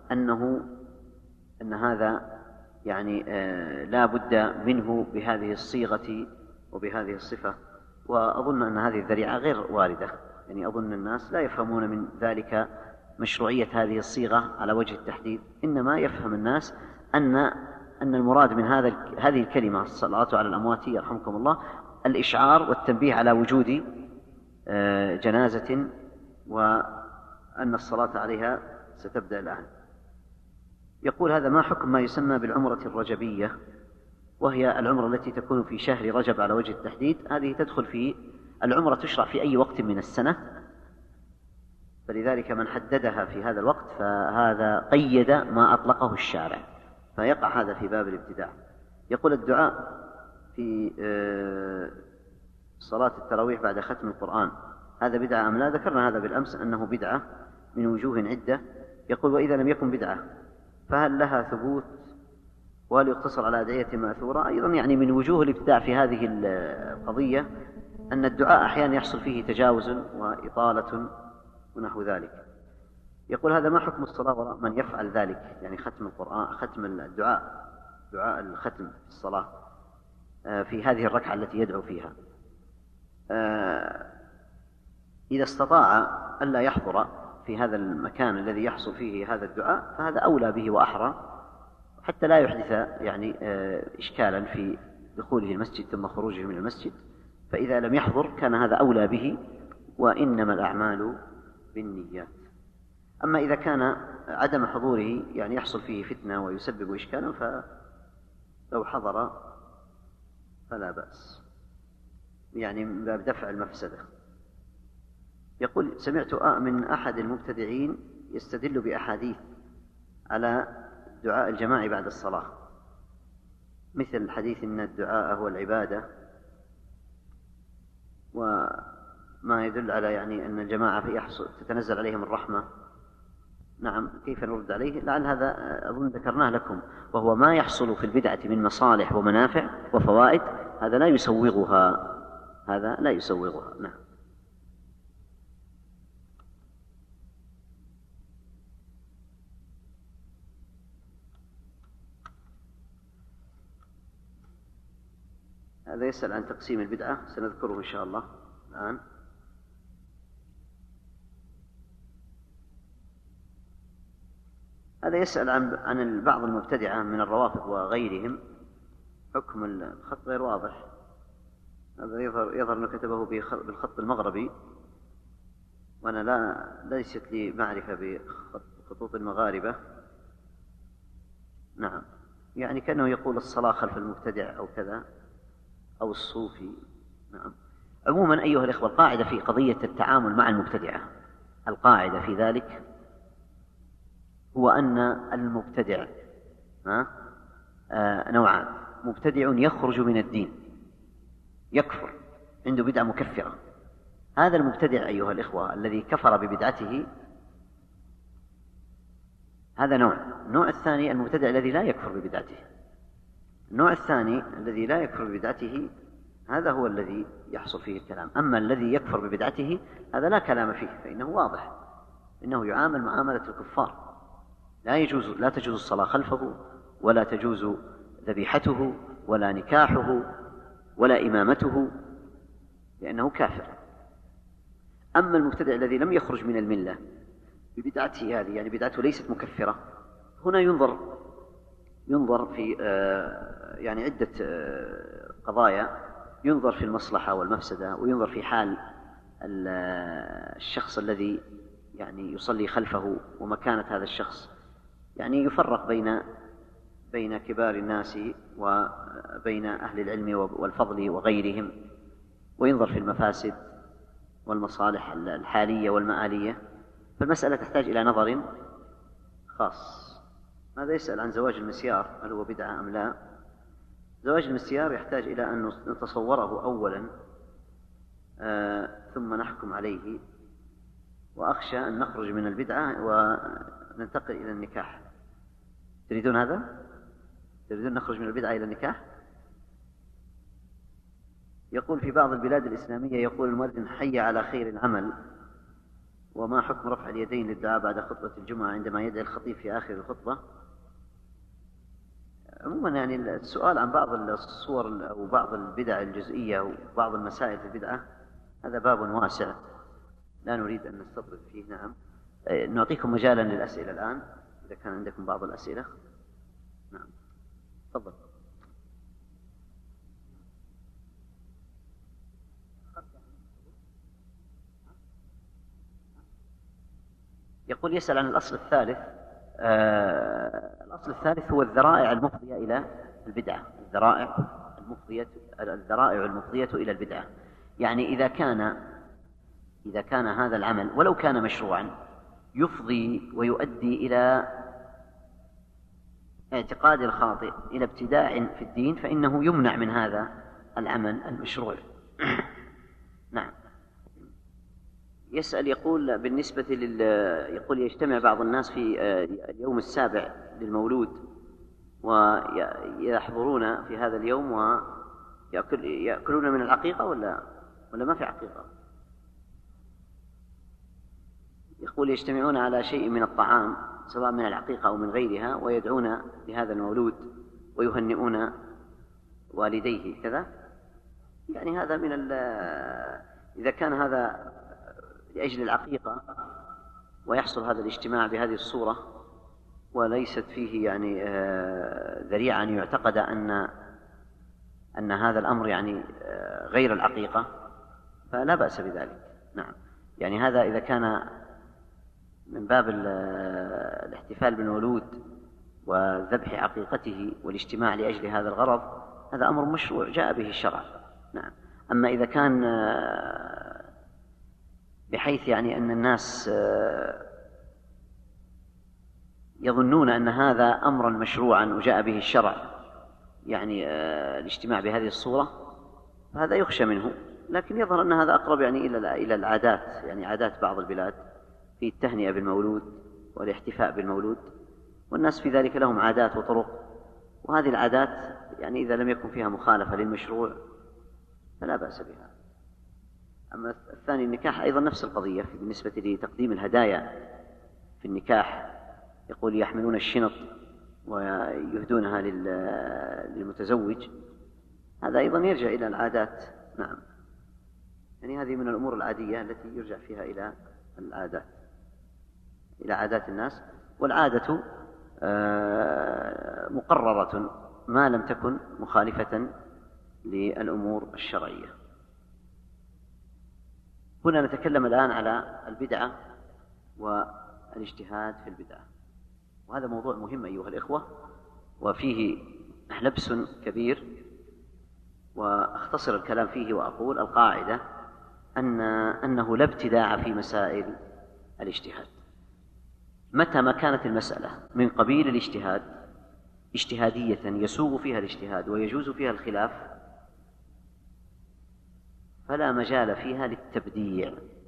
أن هذا يعني لا بد منه بهذه الصيغة وبهذه الصفة. وأظن أن هذه الذريعة غير واردة، يعني أظن الناس لا يفهمون من ذلك مشروعية هذه الصيغة على وجه التحديد، إنما يفهم الناس أن المراد من هذه الكلمة الصلاة على الأموات يرحمكم الله الإشعار والتنبيه على وجود جنازة، وأن الصلاة عليها ستبدأ الآن. يقول: هذا ما حكم ما يسمى بالعمرة الرجبية، وهي العمرة التي تكون في شهر رجب على وجه التحديد؟ هذه تدخل في العمرة، تشرع في أي وقت من السنة، فلذلك من حددها في هذا الوقت فهذا قيد ما أطلقه الشارع، فيقع هذا في باب الابتداع. يقول: الدعاء في صلاة التراويح بعد ختم القرآن هذا بدعة أم لا؟ ذكرنا هذا بالأمس أنه بدعة من وجوه عدة. يقول: وإذا لم يكن بدعة فهل لها ثبوت؟ وهل يقتصر على أدعية مأثورة؟ أيضا يعني من وجوه الابتداع في هذه القضية أن الدعاء أحيانا يحصل فيه تجاوز وإطالة ونحو ذلك. يقول: هذا ما حكم الصلاة وراء من يفعل ذلك، يعني ختم القرآن، ختم الدعاء، دعاء الختم في الصلاة في هذه الركعة التي يدعو فيها؟ إذا استطاع ألا يحضر في هذا المكان الذي يحصل فيه هذا الدعاء فهذا أولى به وأحرى، حتى لا يحدث يعني إشكالا في دخوله المسجد ثم خروجه من المسجد. فإذا لم يحضر كان هذا أولى به، وإنما الأعمال بالنيات. أما إذا كان عدم حضوره يعني يحصل فيه فتنة ويسبب إشكالا فلو حضر فلا بأس، يعني من باب دفع المفسدة. يقول: سمعت من أحد المبتدعين يستدل بأحاديث على دعاء الجماعة بعد الصلاة، مثل حديث إن الدعاء هو العبادة، وما يدل على يعني أن الجماعة تتنزل عليهم الرحمة. نعم، كيف نرد عليه؟ لعل هذا أظن ذكرناه لكم، وهو ما يحصل في البدعة من مصالح ومنافع وفوائد، هذا لا يسوغها. نعم. هذا يسأل عن تقسيم البدعة، سنذكره إن شاء الله الآن. هذا يسأل عن بعض المبتدعة من الروافض وغيرهم، حكم الخط غير واضح، هذا يظهر أنه كتبه بالخط المغربي، وأنا ليست لي معرفة بخطوط المغاربة. نعم، يعني كأنه يقول الصلاة خلف المبتدع أو كذا، أو الصوفي. نعم. عموما أيها الإخوة، القاعدة في قضية التعامل مع المبتدعة، القاعدة في ذلك هو أن المبتدع نوعان: مبتدع يخرج من الدين، يكفر، عنده بدعة مكفرة، هذا المبتدع أيها الإخوة الذي كفر ببدعته، هذا نوع. النوع الثاني المبتدع الذي لا يكفر ببدعته. النوع الثاني الذي لا يكفر ببدعته هذا هو الذي يحصل فيه الكلام. أما الذي يكفر ببدعته هذا لا كلام فيه، فإنه واضح، إنه يعامل معاملة الكفار، لا تجوز الصلاة خلفه، ولا تجوز ذبيحته، ولا نكاحه، ولا إمامته، لأنه كافر. أما المبتدع الذي لم يخرج من الملة ببدعته هذه، يعني بدعته ليست مكفرة، هنا ينظر ينظر في يعني عدة قضايا، ينظر في المصلحة والمفسدة، وينظر في حال الشخص الذي يعني يصلي خلفه ومكانة هذا الشخص، يعني يفرق بين كبار الناس وبين أهل العلم والفضل وغيرهم، وينظر في المفاسد والمصالح الحالية والمآلية. فالمسألة تحتاج إلى نظر خاص. ماذا يسأل عن زواج المسيار، هل هو بدعة أم لا؟ زواج المسيار يحتاج إلى أن نتصوره أولا ثم نحكم عليه، وأخشى أن نخرج من البدعة وننتقل إلى النكاح. تريدون هذا؟ تريدون نخرج من البدعة إلى النكاح؟ يقول في بعض البلاد الإسلامية يقول المؤذن حي على خير العمل، وما حكم رفع اليدين للدعاء بعد خطبة الجمعة عندما يدعي الخطيب في آخر الخطبة؟ عموما يعني السؤال عن بعض الصور أو بعض البدع الجزئية وبعض المسائل في البدعة هذا باب واسع لا نريد أن نستطرد فيه. نعم، نعطيكم مجالا للأسئلة الآن إذا كان عندكم بعض الأسئلة. نعم، تفضل. يقول يسأل عن الأصل الثالث. الأصل الثالث هو الذرائع المفضية إلى البدعة، الذرائع المفضية إلى البدعة. يعني إذا كان هذا العمل ولو كان مشروعا يفضي ويؤدي إلى اعتقاد الخاطئ إلى ابتداع في الدين، فإنه يمنع من هذا العمل المشروع. نعم. يسأل يقول بالنسبة يقول يجتمع بعض الناس في اليوم السابع للمولود ويحضرون في هذا اليوم ويأكلون من العقيقة ولا ما في عقيقة؟ يقول يجتمعون على شيء من الطعام سواء من العقيقة أو من غيرها ويدعون لهذا المولود ويهنئون والديه كذا. يعني هذا إذا كان هذا لأجل العقيقة ويحصل هذا الاجتماع بهذه الصورة وليست فيه يعني ذريعة أن يعتقد أن هذا الأمر يعني غير العقيقة، فلا بأس بذلك. نعم، يعني هذا إذا كان من باب الاحتفال بالمولود وذبح عقيقته والاجتماع لأجل هذا الغرض، هذا أمر مشروع جاء به الشرع. نعم. أما إذا كان بحيث يعني أن الناس يظنون أن هذا أمرا مشروعا وجاء به الشرع، يعني الاجتماع بهذه الصورة، فهذا يخشى منه. لكن يظهر أن هذا أقرب يعني إلى العادات، يعني عادات بعض البلاد في التهنئة بالمولود والاحتفاء بالمولود، والناس في ذلك لهم عادات وطرق، وهذه العادات يعني إذا لم يكن فيها مخالفة للمشروع فلا بأس بها. أما الثاني النكاح أيضا نفس القضية بالنسبة لتقديم الهدايا في النكاح. يقول يحملون الشنط ويهدونها للمتزوج، هذا أيضا يرجع إلى العادات. نعم، يعني هذه من الأمور العادية التي يرجع فيها إلى العادات، إلى عادات الناس، والعادة مقررة ما لم تكن مخالفة للأمور الشرعية. هنا نتكلم الآن على البدعة والاجتهاد في البدعة، وهذا موضوع مهم أيها الإخوة، وفيه لبس كبير، وأختصر الكلام فيه وأقول القاعدة أنه لا ابتداع في مسائل الاجتهاد. متى ما كانت المسألة من قبيل الاجتهاد اجتهادية يسوغ فيها الاجتهاد ويجوز فيها الخلاف، فلا مجال فيها للتبديع.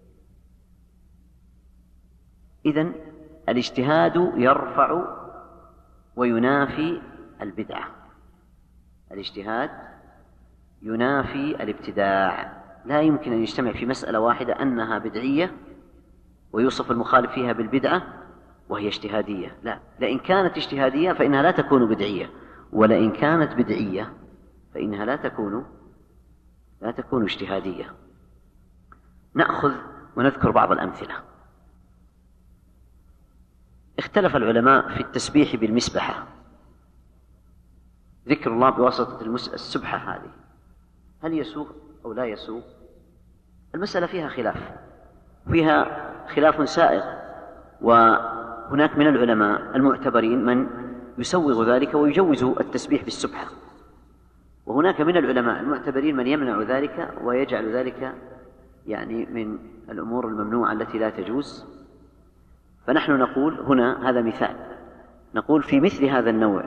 إذن الاجتهاد يرفع وينافي البدعة، الاجتهاد ينافي الابتداع. لا يمكن أن يجتمع في مسألة واحدة أنها بدعية ويوصف المخالف فيها بالبدعة وهي اجتهادية. لا، لئن كانت اجتهادية فإنها لا تكون بدعية، ولئن كانت بدعية فإنها لا تكون اجتهادية. نأخذ ونذكر بعض الأمثلة. اختلف العلماء في التسبيح بالمسبحة، ذكر الله بواسطة السبحة هذه هل يسوغ أو لا يسوغ؟ المسألة فيها خلاف سائغ، وهناك من العلماء المعتبرين من يسوغ ذلك ويجوز التسبيح بالسبحة، وهناك من العلماء المعتبرين من يمنع ذلك ويجعل ذلك يعني من الأمور الممنوعة التي لا تجوز. فنحن نقول هنا هذا مثال، نقول في مثل هذا النوع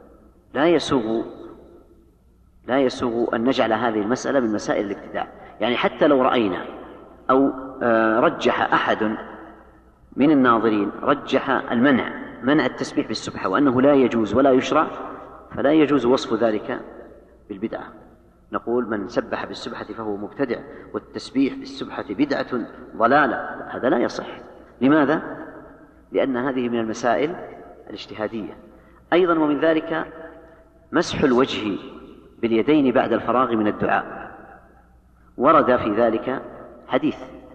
لا يسوغ أن نجعل هذه المسألة من مسائل الابتداع. يعني حتى لو رأينا أو رجح أحد من الناظرين رجح منع التسبيح بالسبحة وأنه لا يجوز ولا يشرع، فلا يجوز وصف ذلك بالبدعة. نقول من سبح بالسبحة فهو مبتدع، والتسبيح بالسبحة بدعة ضلالة، هذا لا يصح. لماذا؟ لأن هذه من المسائل الاجتهادية. أيضا ومن ذلك مسح الوجه باليدين بعد الفراغ من الدعاء، ورد في ذلك حديث،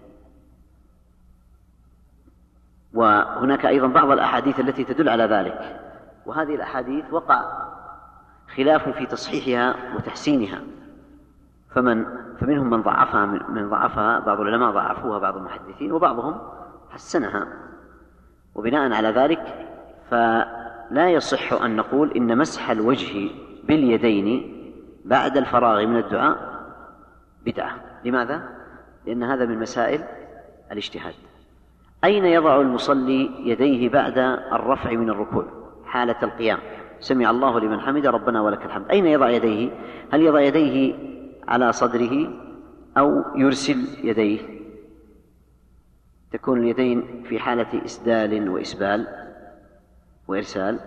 وهناك أيضا بعض الأحاديث التي تدل على ذلك، وهذه الأحاديث وقع خلاف في تصحيحها وتحسينها، فمنهم من ضعفها بعض العلماء ضعفوها بعض المحدثين، وبعضهم حسنها. وبناء على ذلك فلا يصح أن نقول إن مسح الوجه باليدين بعد الفراغ من الدعاء بدعة. لماذا؟ لأن هذا من مسائل الاجتهاد. أين يضع المصلي يديه بعد الرفع من الركوع حالة القيام؟ سمع الله لمن حمد ربنا ولك الحمد، أين يضع يديه؟ هل يضع يديه على صدره أو يرسل يديه؟ تكون اليدين في حالة إسدال وإسبال وإرسال.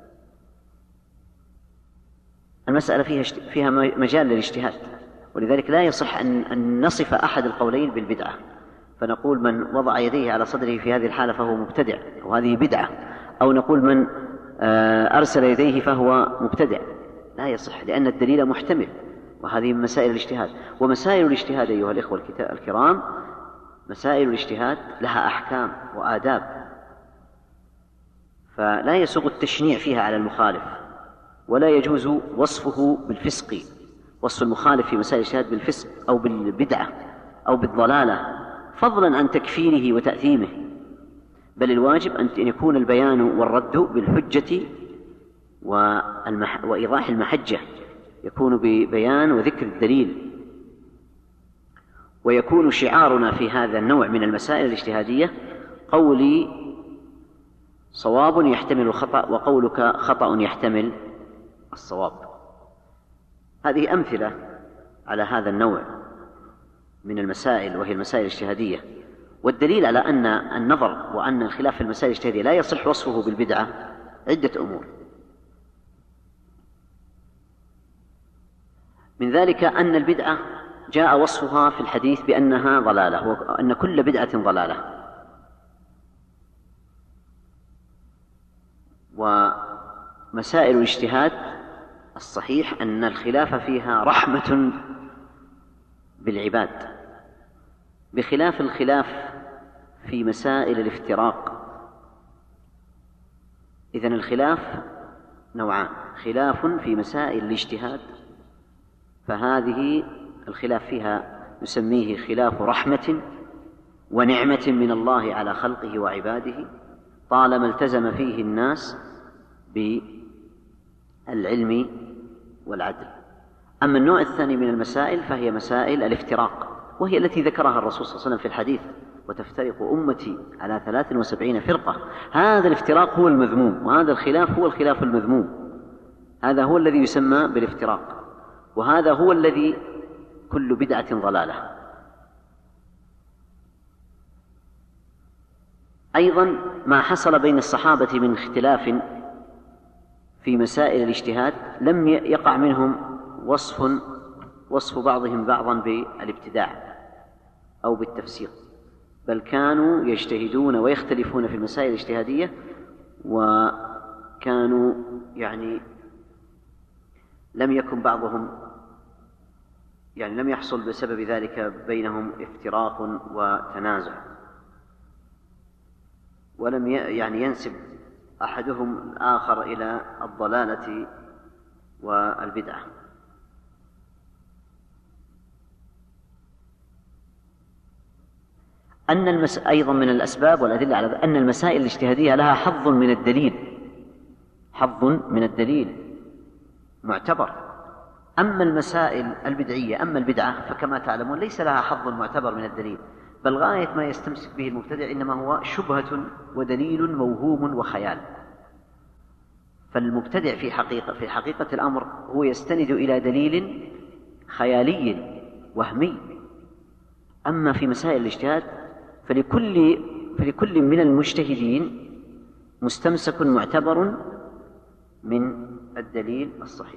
المسألة فيها مجال للاجتهاد، ولذلك لا يصح أن نصف أحد القولين بالبدعة، فنقول من وضع يديه على صدره في هذه الحالة فهو مبتدع وهذه بدعة، أو نقول من أرسل يديه فهو مبتدع. لا يصح، لأن الدليل محتمل، وهذه من مسائل الاجتهاد. ومسائل الاجتهاد أيها الإخوة الكرام، مسائل الاجتهاد لها أحكام وآداب، فلا يسوغ التشنيع فيها على المخالف، ولا يجوز وصفه بالفسق، وصف المخالف في مسائل الاجتهاد بالفسق أو بالبدعة أو بالضلالة، فضلا عن تكفيره وتأثيمه، بل الواجب أن يكون البيان والرد بالحجة وإيضاح المحجة، يكون ببيان وذكر الدليل. ويكون شعارنا في هذا النوع من المسائل الاجتهادية قولي صواب يحتمل الخطأ، وقولك خطأ يحتمل الصواب. هذه أمثلة على هذا النوع من المسائل، وهي المسائل الاجتهادية. والدليل على أن النظر وأن الخلاف في المسائل الاجتهادية لا يصح وصفه بالبدعة عدة أمور. من ذلك أن البدعة جاء وصفها في الحديث بأنها ضلالة، وأن كل بدعة ضلالة. ومسائل الاجتهاد الصحيح أن الخلاف فيها رحمة بالعباد، بخلاف الخلاف في مسائل الافتراق. إذن الخلاف نوعان: خلاف في مسائل الاجتهاد، فهذه الخلاف فيها نسميه خلاف رحمة ونعمة من الله على خلقه وعباده، طالما التزم فيه الناس بالعلم والعدل. أما النوع الثاني من المسائل فهي مسائل الافتراق، وهي التي ذكرها الرسول صلى الله عليه وسلم في الحديث: وتفترق أمتي على 73 فرقة. هذا الافتراق هو المذموم، وهذا الخلاف هو الخلاف المذموم، هذا هو الذي يسمى بالافتراق، وهذا هو الذي كل بدعة ضلالة. أيضا ما حصل بين الصحابة من اختلاف في مسائل الاجتهاد لم يقع منهم وصف بعضهم بعضا بالابتداع أو بالتفسيق، بل كانوا يجتهدون ويختلفون في المسائل الاجتهادية، وكانوا لم يكن بعضهم لم يحصل بسبب ذلك بينهم افتراق وتنازع، ولم ينسب أحدهم الآخر إلى الضلالة والبدعة. أيضا من الأسباب والأدلة على أن المسائل الاجتهادية لها حظ من الدليل، حظ من الدليل معتبر. أما المسائل البدعية، أما البدعة فكما تعلمون ليس لها حظ معتبر من الدليل، بل غاية ما يستمسك به المبتدع إنما هو شبهة ودليل موهوم وخيال. فالمبتدع في حقيقة الأمر هو يستند إلى دليل خيالي وهمي. أما في مسائل الاجتهاد فلكل من المجتهدين مستمسك معتبر من الدليل الصحيح.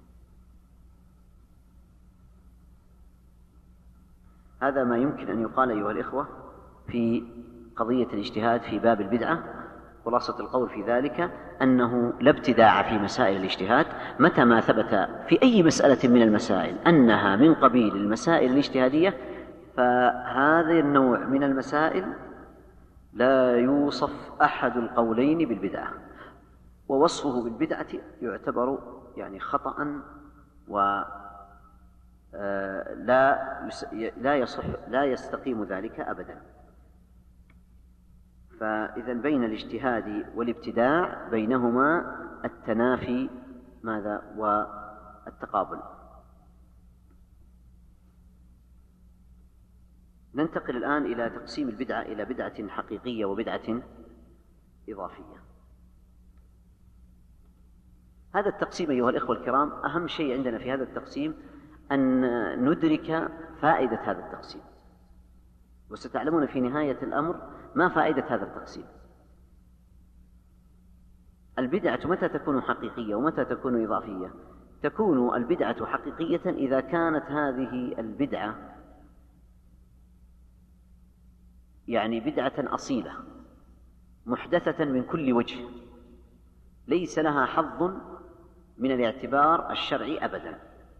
هذا ما يمكن أن يقال أيها الإخوة في قضية الاجتهاد في باب البدعة. خلاصة القول في ذلك أنه لا ابتداع في مسائل الاجتهاد متى ما ثبت في أي مسألة من المسائل أنها من قبيل المسائل الاجتهادية، فهذا النوع من المسائل لا يوصف أحد القولين بالبدعة، ووصفه بالبدعة يعتبر يعني خطأ لا يستقيم ذلك أبدا. فإذا بين الاجتهاد والابتداع بينهما التنافي والتقابل. ننتقل الآن إلى تقسيم البدعة إلى بدعة حقيقية وبدعة إضافية. هذا التقسيم أيها الإخوة الكرام أهم شيء عندنا في هذا التقسيم أن ندرك فائدة هذا التقسيم، وستعلمون في نهاية الأمر ما فائدة هذا التقسيم. البدعة متى تكون حقيقية ومتى تكون إضافية؟ تكون البدعة حقيقية إذا كانت هذه البدعة يعني بدعة أصيلة محدثة من كل وجه، ليس لها حظ من الاعتبار الشرعي أبدا.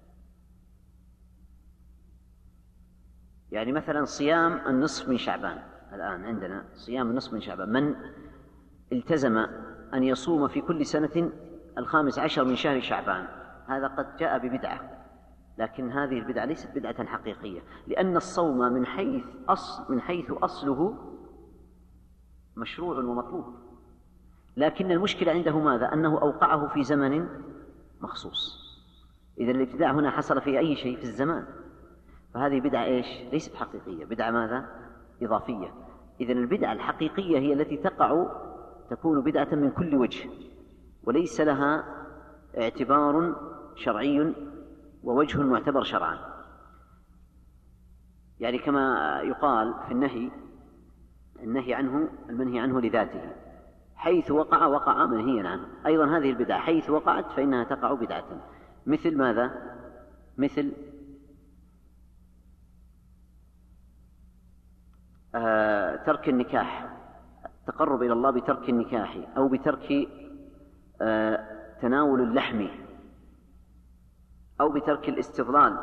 يعني مثلا صيام النصف من شعبان، الآن عندنا صيام النصف من شعبان، من التزم أن يصوم في كل سنة 15 من شهر شعبان هذا قد جاء ببدعة، لكن هذه البدعة ليست بدعة حقيقية، لأن الصوم من حيث أصله مشروع ومطلوب، لكن المشكلة عنده ماذا؟ أنه أوقعه في زمن مخصوص. إذا الابتداع هنا حصل في أي شيء في الزمان، فهذه بدعة إيش؟ ليست حقيقية، بدعة ماذا؟ إضافية. إذا البدعة الحقيقية هي التي تكون بدعة من كل وجه وليس لها اعتبار شرعي ووجه معتبر شرعا. يعني كما يقال في النهي عنه المنهي عنه لذاته، حيث وقع منهيا عنه. أيضا هذه البدعة حيث وقعت فإنها تقع بدعة. مثل ماذا؟ مثل ترك النكاح، التقرب إلى الله بترك النكاح أو بترك تناول اللحم أو بترك الاستظلال،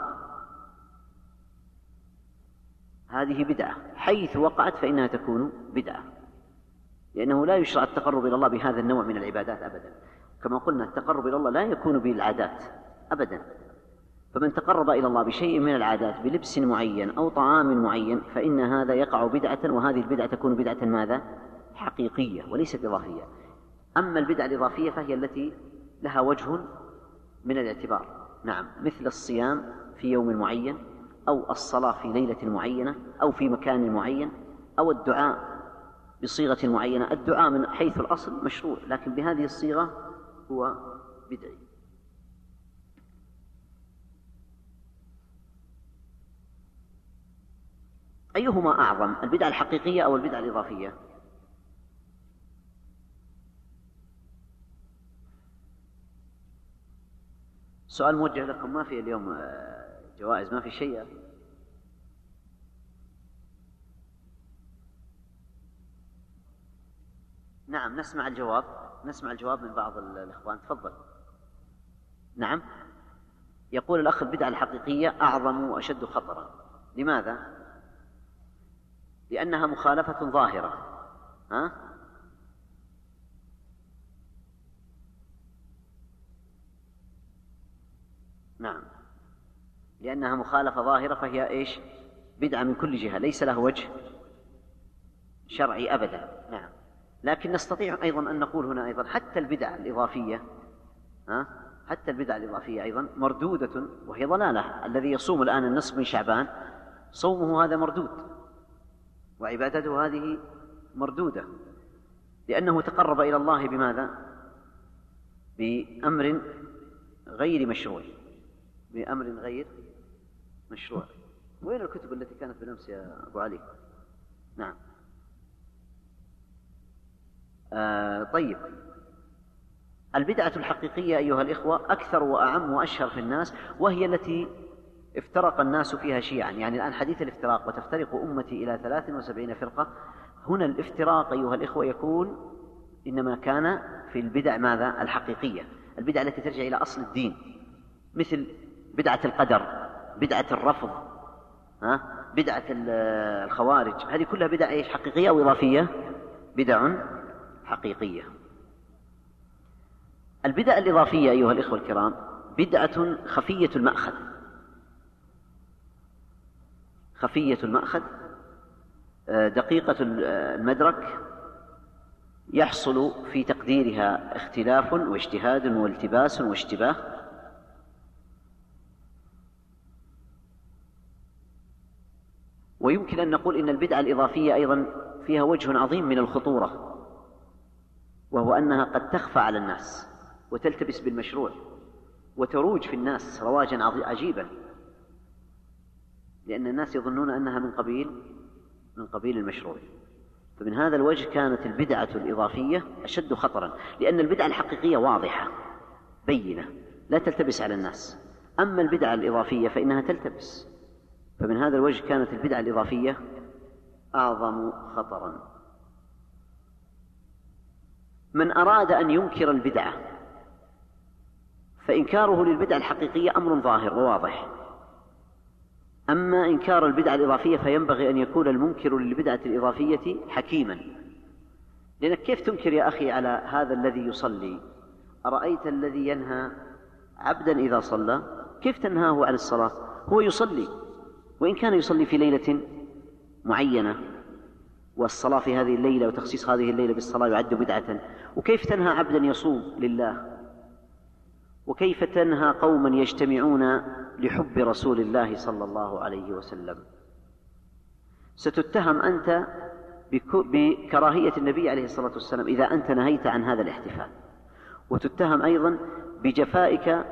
هذه بدعة حيث وقعت فإنها تكون بدعة، لأنه لا يشرع التقرب إلى الله بهذا النوع من العبادات أبدا. كما قلنا التقرب إلى الله لا يكون بالعادات أبدا، فمن تقرب إلى الله بشيء من العادات بلبس معين أو طعام معين فإن هذا يقع بدعة، وهذه البدعة تكون بدعة ماذا؟ حقيقية وليست إضافية. أما البدعة الإضافية فهي التي لها وجه من الاعتبار، نعم، مثل الصيام في يوم معين أو الصلاة في ليلة معينة أو في مكان معين أو الدعاء بصيغة معينة. الدعاء من حيث الأصل مشروع، لكن بهذه الصيغة هو بدعي. أيهما أعظم، البدعة الحقيقية أو البدعة الإضافية؟ سؤال موجه لكم، ما في اليوم جوائز، ما في شيء. نعم، نسمع الجواب من بعض الإخوان. تفضل. نعم، يقول الأخ البدعة الحقيقية أعظم وأشد خطرا. لماذا؟ لأنها مخالفة ظاهرة. نعم، لأنها مخالفة ظاهرة، فهي إيش؟ بدعة من كل جهة، ليس له وجه شرعي أبدا. نعم، لكن نستطيع أيضا أن نقول هنا أيضا حتى البدع الإضافية حتى البدع الإضافية أيضا مردودة، وهي ضلالة. الذي يصوم الآن النصف من شعبان صومه هذا مردود، وعبادته هذه مردودة، لأنه تقرب إلى الله بماذا؟ بأمر غير مشروع، بأمر غير مشروع. وين الكتب التي كانت بالأمس يا أبو علي؟ نعم. طيب، البدعة الحقيقية أيها الإخوة أكثر وأعم وأشهر في الناس، وهي التي افترق الناس فيها شيعا. يعني الآن حديث الافتراق وتفترق أمتي إلى 73 فرقة، هنا الافتراق أيها الإخوة يكون إنما كان في البدع ماذا؟ الحقيقية، البدع التي ترجع إلى أصل الدين، مثل بدعة القدر، بدعة الرفض، بدعة الخوارج. هذه كلها بدع إيش؟ حقيقية أو إضافية؟ بدع حقيقية. البدع الإضافية أيها الإخوة الكرام بدعة خفية المأخذ، خفية المأخذ، دقيقة المدرك، يحصل في تقديرها اختلاف واجتهاد والتباس واشتباه. ويمكن أن نقول إن البدعة الإضافية أيضا فيها وجه عظيم من الخطورة، وهو أنها قد تخفى على الناس وتلتبس بالمشروع وتروج في الناس رواجا عجيبا، لأن الناس يظنون أنها من قبيل المشروع. فمن هذا الوجه كانت البدعة الإضافية أشد خطرا، لأن البدعة الحقيقية واضحة بينة لا تلتبس على الناس، أما البدعة الإضافية فإنها تلتبس. فمن هذا الوجه كانت البدعة الإضافية أعظم خطرا. من أراد أن ينكر البدعة فإنكاره للبدعة الحقيقية أمر ظاهر وواضح، أما إنكار البدعة الإضافية فينبغي أن يكون المنكر للبدعة الإضافية حكيما. لأنك كيف تنكر يا أخي على هذا الذي يصلي؟ أرأيت الذي ينهى عبدا إذا صلى، كيف تنهاه عن الصلاة؟ هو يصلي، وإن كان يصلي في ليلة معينة، والصلاة في هذه الليلة وتخصيص هذه الليلة بالصلاة يعد بدعة. وكيف تنهى عبدا يصوم لله؟ وكيف تنهى قوما يجتمعون لحب رسول الله صلى الله عليه وسلم؟ ستتهم أنت بكراهية النبي عليه الصلاة والسلام إذا أنت نهيت عن هذا الاحتفال، وتتهم أيضا بجفائك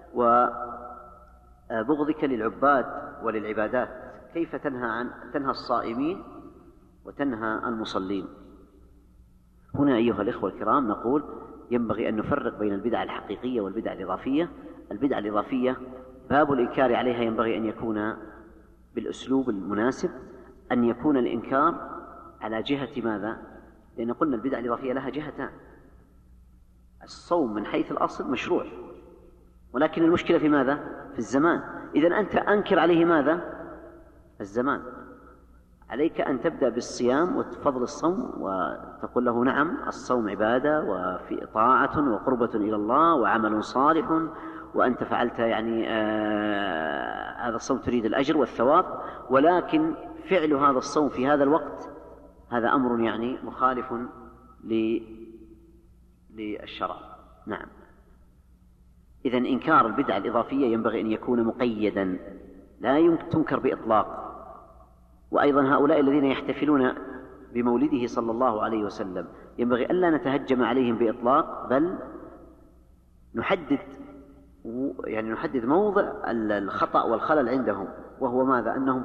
وبغضك للعباد وللعبادات. كيف تنهى الصائمين وتنهى المصلين؟ هنا أيها الإخوة الكرام نقول ينبغي أن نفرق بين البدع الحقيقية والبدع الإضافية. البدع الإضافية باب الإنكار عليها ينبغي أن يكون بالأسلوب المناسب، أن يكون الإنكار على جهة ماذا؟ لأن قلنا البدع الإضافية لها جهتان. الصوم من حيث الأصل مشروع، ولكن المشكلة في ماذا؟ في الزمان. إذن أنت أنكر عليه ماذا؟ الزمان. عليك أن تبدأ بالصيام وتفضل الصوم وتقول له نعم الصوم عبادة وفي طاعة وقربة إلى الله وعمل صالح، وأنت فعلت يعني هذا الصوم تريد الأجر والثواب، ولكن فعل هذا الصوم في هذا الوقت هذا أمر يعني مخالف للشرع. نعم. إذن إنكار البدعة الإضافية ينبغي أن يكون مقيدا، لا تنكر بإطلاق. وأيضا هؤلاء الذين يحتفلون بمولده صلى الله عليه وسلم ينبغي ألا نتهجم عليهم بإطلاق، بل نحدد موضع الخطأ والخلل عندهم، وهو ماذا؟ أنهم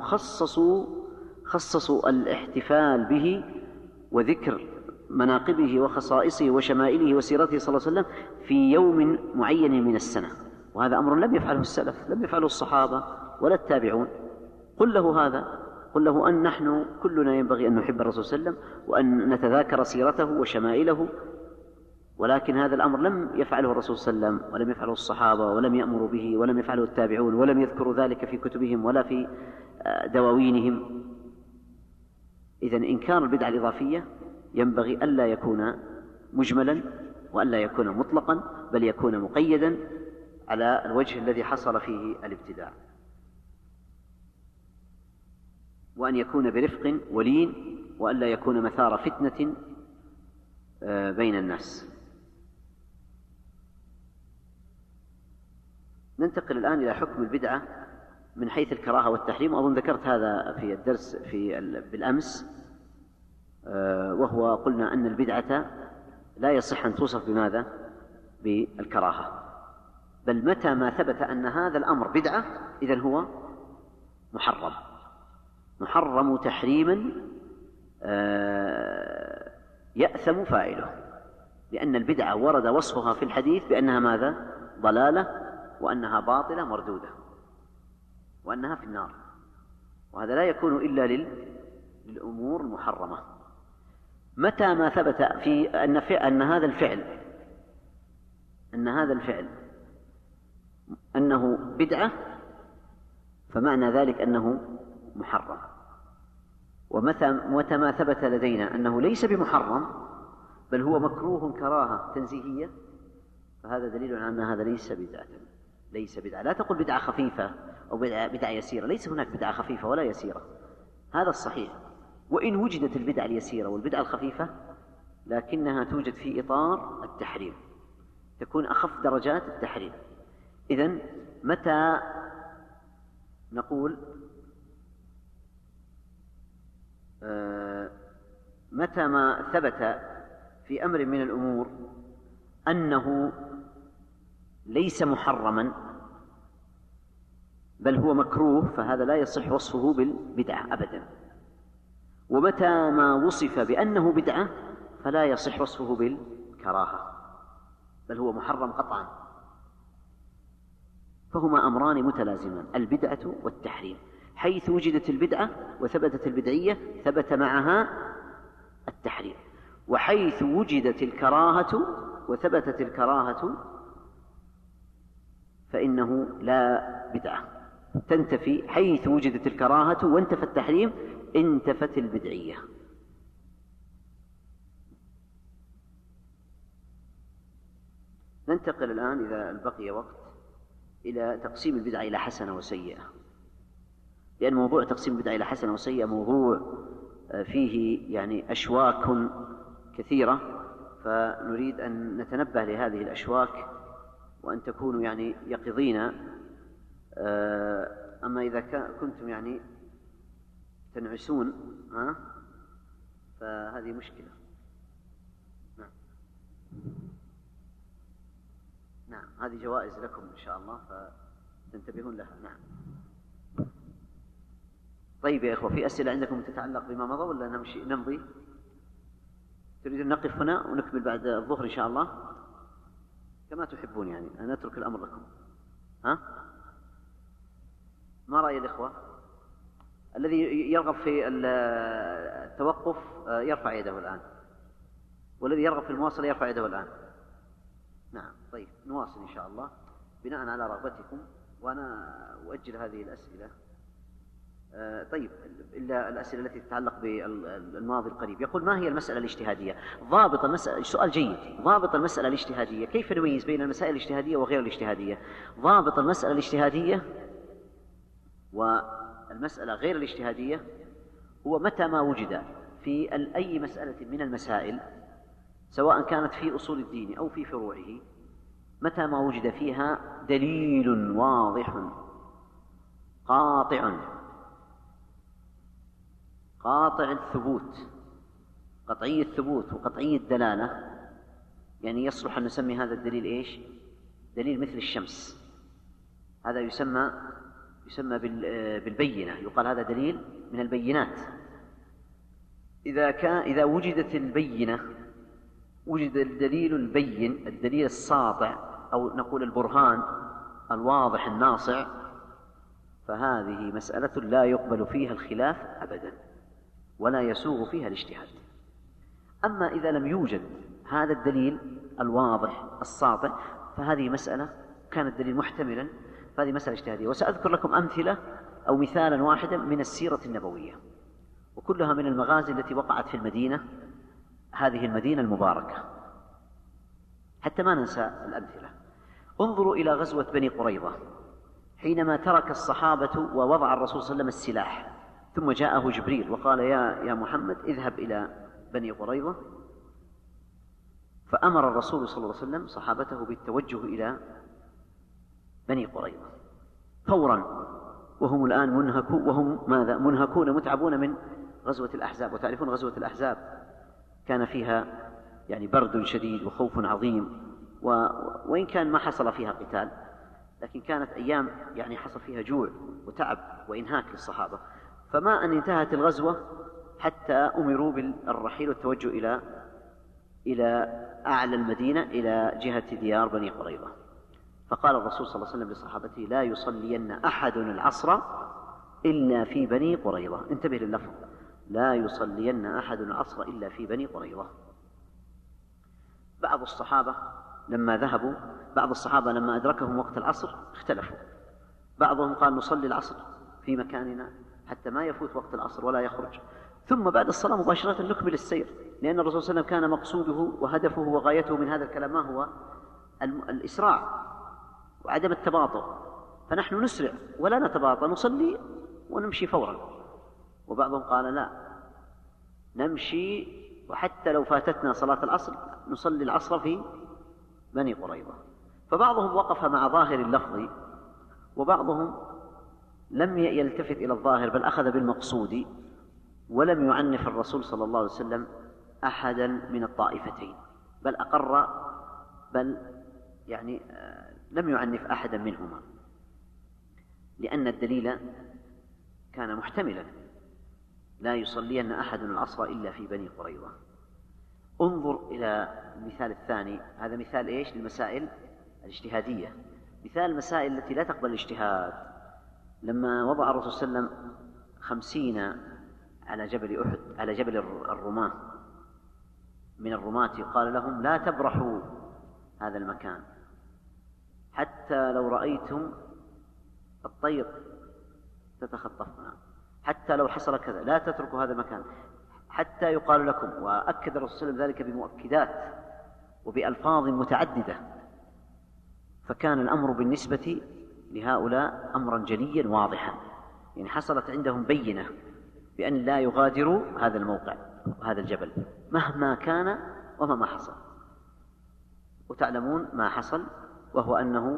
خصصوا الاحتفال به وذكر مناقبه وخصائصه وشمائله وسيرته صلى الله عليه وسلم في يوم معين من السنة، وهذا أمر لم يفعله السلف، لم يفعله الصحابة ولا التابعون. قل له أن نحن كلنا ينبغي أن نحب الرسول صلى الله عليه وسلم وأن نتذاكر سيرته وشمائله، ولكن هذا الأمر لم يفعله الرسول صلى الله عليه وسلم ولم يفعله الصحابة ولم يأمروا به ولم يفعله التابعون ولم يذكروا ذلك في كتبهم ولا في دواوينهم. إذن إنكار البدعة الإضافية ينبغي ألا يكون مجملا وألا يكون مطلقا، بل يكون مقيدا على الوجه الذي حصل فيه الابتداع، وأن يكون برفق ولين، وأن لا يكون مثار فتنة بين الناس. ننتقل الآن إلى حكم البدعة من حيث الكراهة والتحريم، وأظن ذكرت هذا في الدرس بالأمس، وهو قلنا أن البدعة لا يصح أن توصف بماذا؟ بالكراهة، بل متى ما ثبت أن هذا الأمر بدعة إذن هو محرم تحريما يأثم فاعله، لأن البدعة ورد وصفها في الحديث بأنها ماذا؟ ضلالة، وأنها باطلة مردودة، وأنها في النار، وهذا لا يكون إلا للأمور المحرمة. متى ما ثبت في أن هذا الفعل أنه بدعة، فمعنى ذلك أنه محرم. ومتى ما ثبت لدينا أنه ليس بمحرم بل هو مكروه كراهة تنزيهية، فهذا دليل على أن هذا ليس بدعة. لا تقل بدعة خفيفة أو بدعة يسيرة، ليس هناك بدعة خفيفة ولا يسيرة، هذا الصحيح. وإن وجدت البدعة اليسيرة والبدعة الخفيفة لكنها توجد في إطار التحريم، تكون أخف درجات التحريم. إذن متى نقول متى ما ثبت في أمر من الأمور أنه ليس محرما بل هو مكروه، فهذا لا يصح وصفه بالبدعة أبدا. ومتى ما وصف بأنه بدعة فلا يصح وصفه بالكراهة، بل هو محرم قطعا. فهما أمران متلازمان، البدعة والتحريم. حيث وجدت البدعة وثبتت البدعية ثبت معها التحريم، وحيث وجدت الكراهة وثبتت الكراهة فإنه لا بدعة، تنتفي. حيث وجدت الكراهة وانتفى التحريم انتفت البدعية. ننتقل الآن إذا بقي وقت إلى تقسيم البدعة إلى حسنة وسيئة، لأن موضوع تقسيم البدعة إلى حسنة وسيئة موضوع فيه يعني أشواك كثيرة، فنريد أن نتنبه لهذه الأشواك وأن تكونوا يعني يقظين. أما إذا كنتم يعني تنعسون فهذه مشكلة. نعم، هذه جوائز لكم إن شاء الله فتنتبهون لها. نعم. طيب يا إخوة، في أسئلة عندكم تتعلق بما مضى ولا نمضي؟ تريدون نقف هنا ونكمل بعد الظهر إن شاء الله كما تحبون، يعني أنا أترك الأمر لكم. ما رأي الإخوة؟ الذي يرغب في التوقف يرفع يده الآن، والذي يرغب في المواصلة يرفع يده الآن. نعم. طيب نواصل إن شاء الله بناء على رغبتكم، وأنا أؤجل هذه الأسئلة. طيب، إلا الأسئلة التي تتعلق بالماضي القريب. يقول: ما هي المسألة الاجتهادية؟ ضابط المسألة، سؤال جيد، ضابط المسألة الاجتهادية، كيف نميز بين المسائل الاجتهادية وغير الاجتهادية؟ ضابط المسألة الاجتهادية والمسألة غير الاجتهادية هو متى ما وجد في أي مسألة من المسائل، سواء كانت في أصول الدين أو في فروعه، متى ما وجد فيها دليل واضح قاطع الثبوت، قطعي الثبوت وقطعي الدلالة، يعني يصلح أن نسمي هذا الدليل إيش؟ دليل مثل الشمس. هذا يسمى بالبينة، يقال هذا دليل من البينات. إذا وجدت البينة، وجد الدليل البين، الدليل الساطع، أو نقول البرهان الواضح الناصع، فهذه مسألة لا يقبل فيها الخلاف أبدا ولا يسوغ فيها الاجتهاد. أما إذا لم يوجد هذا الدليل الواضح الساطع فهذه مسألة، كان الدليل محتملا، فهذه مسألة اجتهادية. وسأذكر لكم أمثلة أو مثالا واحدا من السيرة النبوية، وكلها من المغازي التي وقعت في المدينة، هذه المدينة المباركة، حتى ما ننسى الأمثلة. انظروا إلى غزوة بني قريظة، حينما ترك الصحابة ووضع الرسول صلى الله عليه وسلم السلاح، ثم جاءه جبريل وقال يا محمد اذهب إلى بني قريظة، فأمر الرسول صلى الله عليه وسلم صحابته بالتوجه إلى بني قريظة فورا، وهم الآن منهكون متعبون من غزوة الأحزاب. وتعرفون غزوة الأحزاب كان فيها يعني برد شديد وخوف عظيم، وإن كان ما حصل فيها قتال، لكن كانت أيام يعني حصل فيها جوع وتعب وإنهاك للصحابة. فما أن انتهت الغزوة حتى أمروا بالرحيل والتوجه إلى أعلى المدينة إلى جهة ديار بني قريظة. فقال الرسول صلى الله عليه وسلم لصحابته لا يصلين أحد العصر إلا في بني قريظة. انتبه لللفظ، لا يصلين أحد العصر إلا في بني قريظة. بعض الصحابة لما أدركهم وقت العصر اختلفوا، بعضهم قال نصلي العصر في مكاننا حتى ما يفوت وقت العصر ولا يخرج، ثم بعد الصلاة مباشرة نكمل السير، لأن الرسول صلى الله عليه وسلم كان مقصوده وهدفه وغايته من هذا الكلام ما هو؟ الإسراع وعدم التباطؤ، فنحن نسرع ولا نتباطأ، نصلي ونمشي فورا. وبعضهم قال لا، نمشي وحتى لو فاتتنا صلاة العصر نصلي العصر في بني قريظة. فبعضهم وقف مع ظاهر اللفظ، وبعضهم لم يلتفت إلى الظاهر بل أخذ بالمقصود، ولم يعنف الرسول صلى الله عليه وسلم أحدا من الطائفتين، بل أقر لم يعنف أحدا منهما، لأن الدليل كان محتملا، لا يصلين أحد العصر إلا في بني قريظة. انظر إلى المثال الثاني، هذا مثال إيش؟ للمسائل الاجتهادية. مثال المسائل التي لا تقبل الاجتهاد، لما وضع الرسول صلى الله عليه وسلم 50 على جبل أحد، على جبل الرماة من الرماة، قال لهم لا تبرحوا هذا المكان حتى لو رأيتم الطير تتخطفنا، حتى لو حصل كذا لا تتركوا هذا المكان حتى يقال لكم. وأكد الرسول صلى الله عليه وسلم ذلك بمؤكدات وبألفاظ متعددة، فكان الأمر بالنسبة لهؤلاء أمرا جليا واضحا، يعني حصلت عندهم بينة بأن لا يغادروا هذا الموقع وهذا الجبل مهما كان ومهما حصل. وتعلمون ما حصل، وهو أنه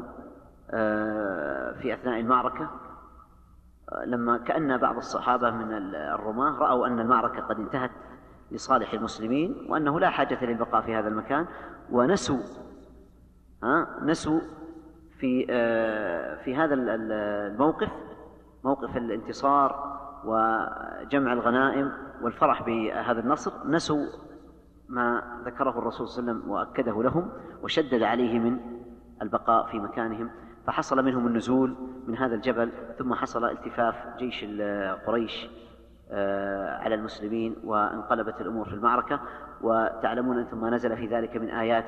في أثناء المعركة لما كأن بعض الصحابة من الرماة رأوا أن المعركة قد انتهت لصالح المسلمين وأنه لا حاجة للبقاء في هذا المكان، ونسوا في هذا الموقف، موقف الانتصار وجمع الغنائم والفرح بهذا النصر، نسوا ما ذكره الرسول صلى الله عليه وسلم وأكده لهم وشدد عليه من البقاء في مكانهم، فحصل منهم النزول من هذا الجبل، ثم حصل التفاف جيش قريش على المسلمين وانقلبت الأمور في المعركة. وتعلمون أنتم ما نزل في ذلك من آيات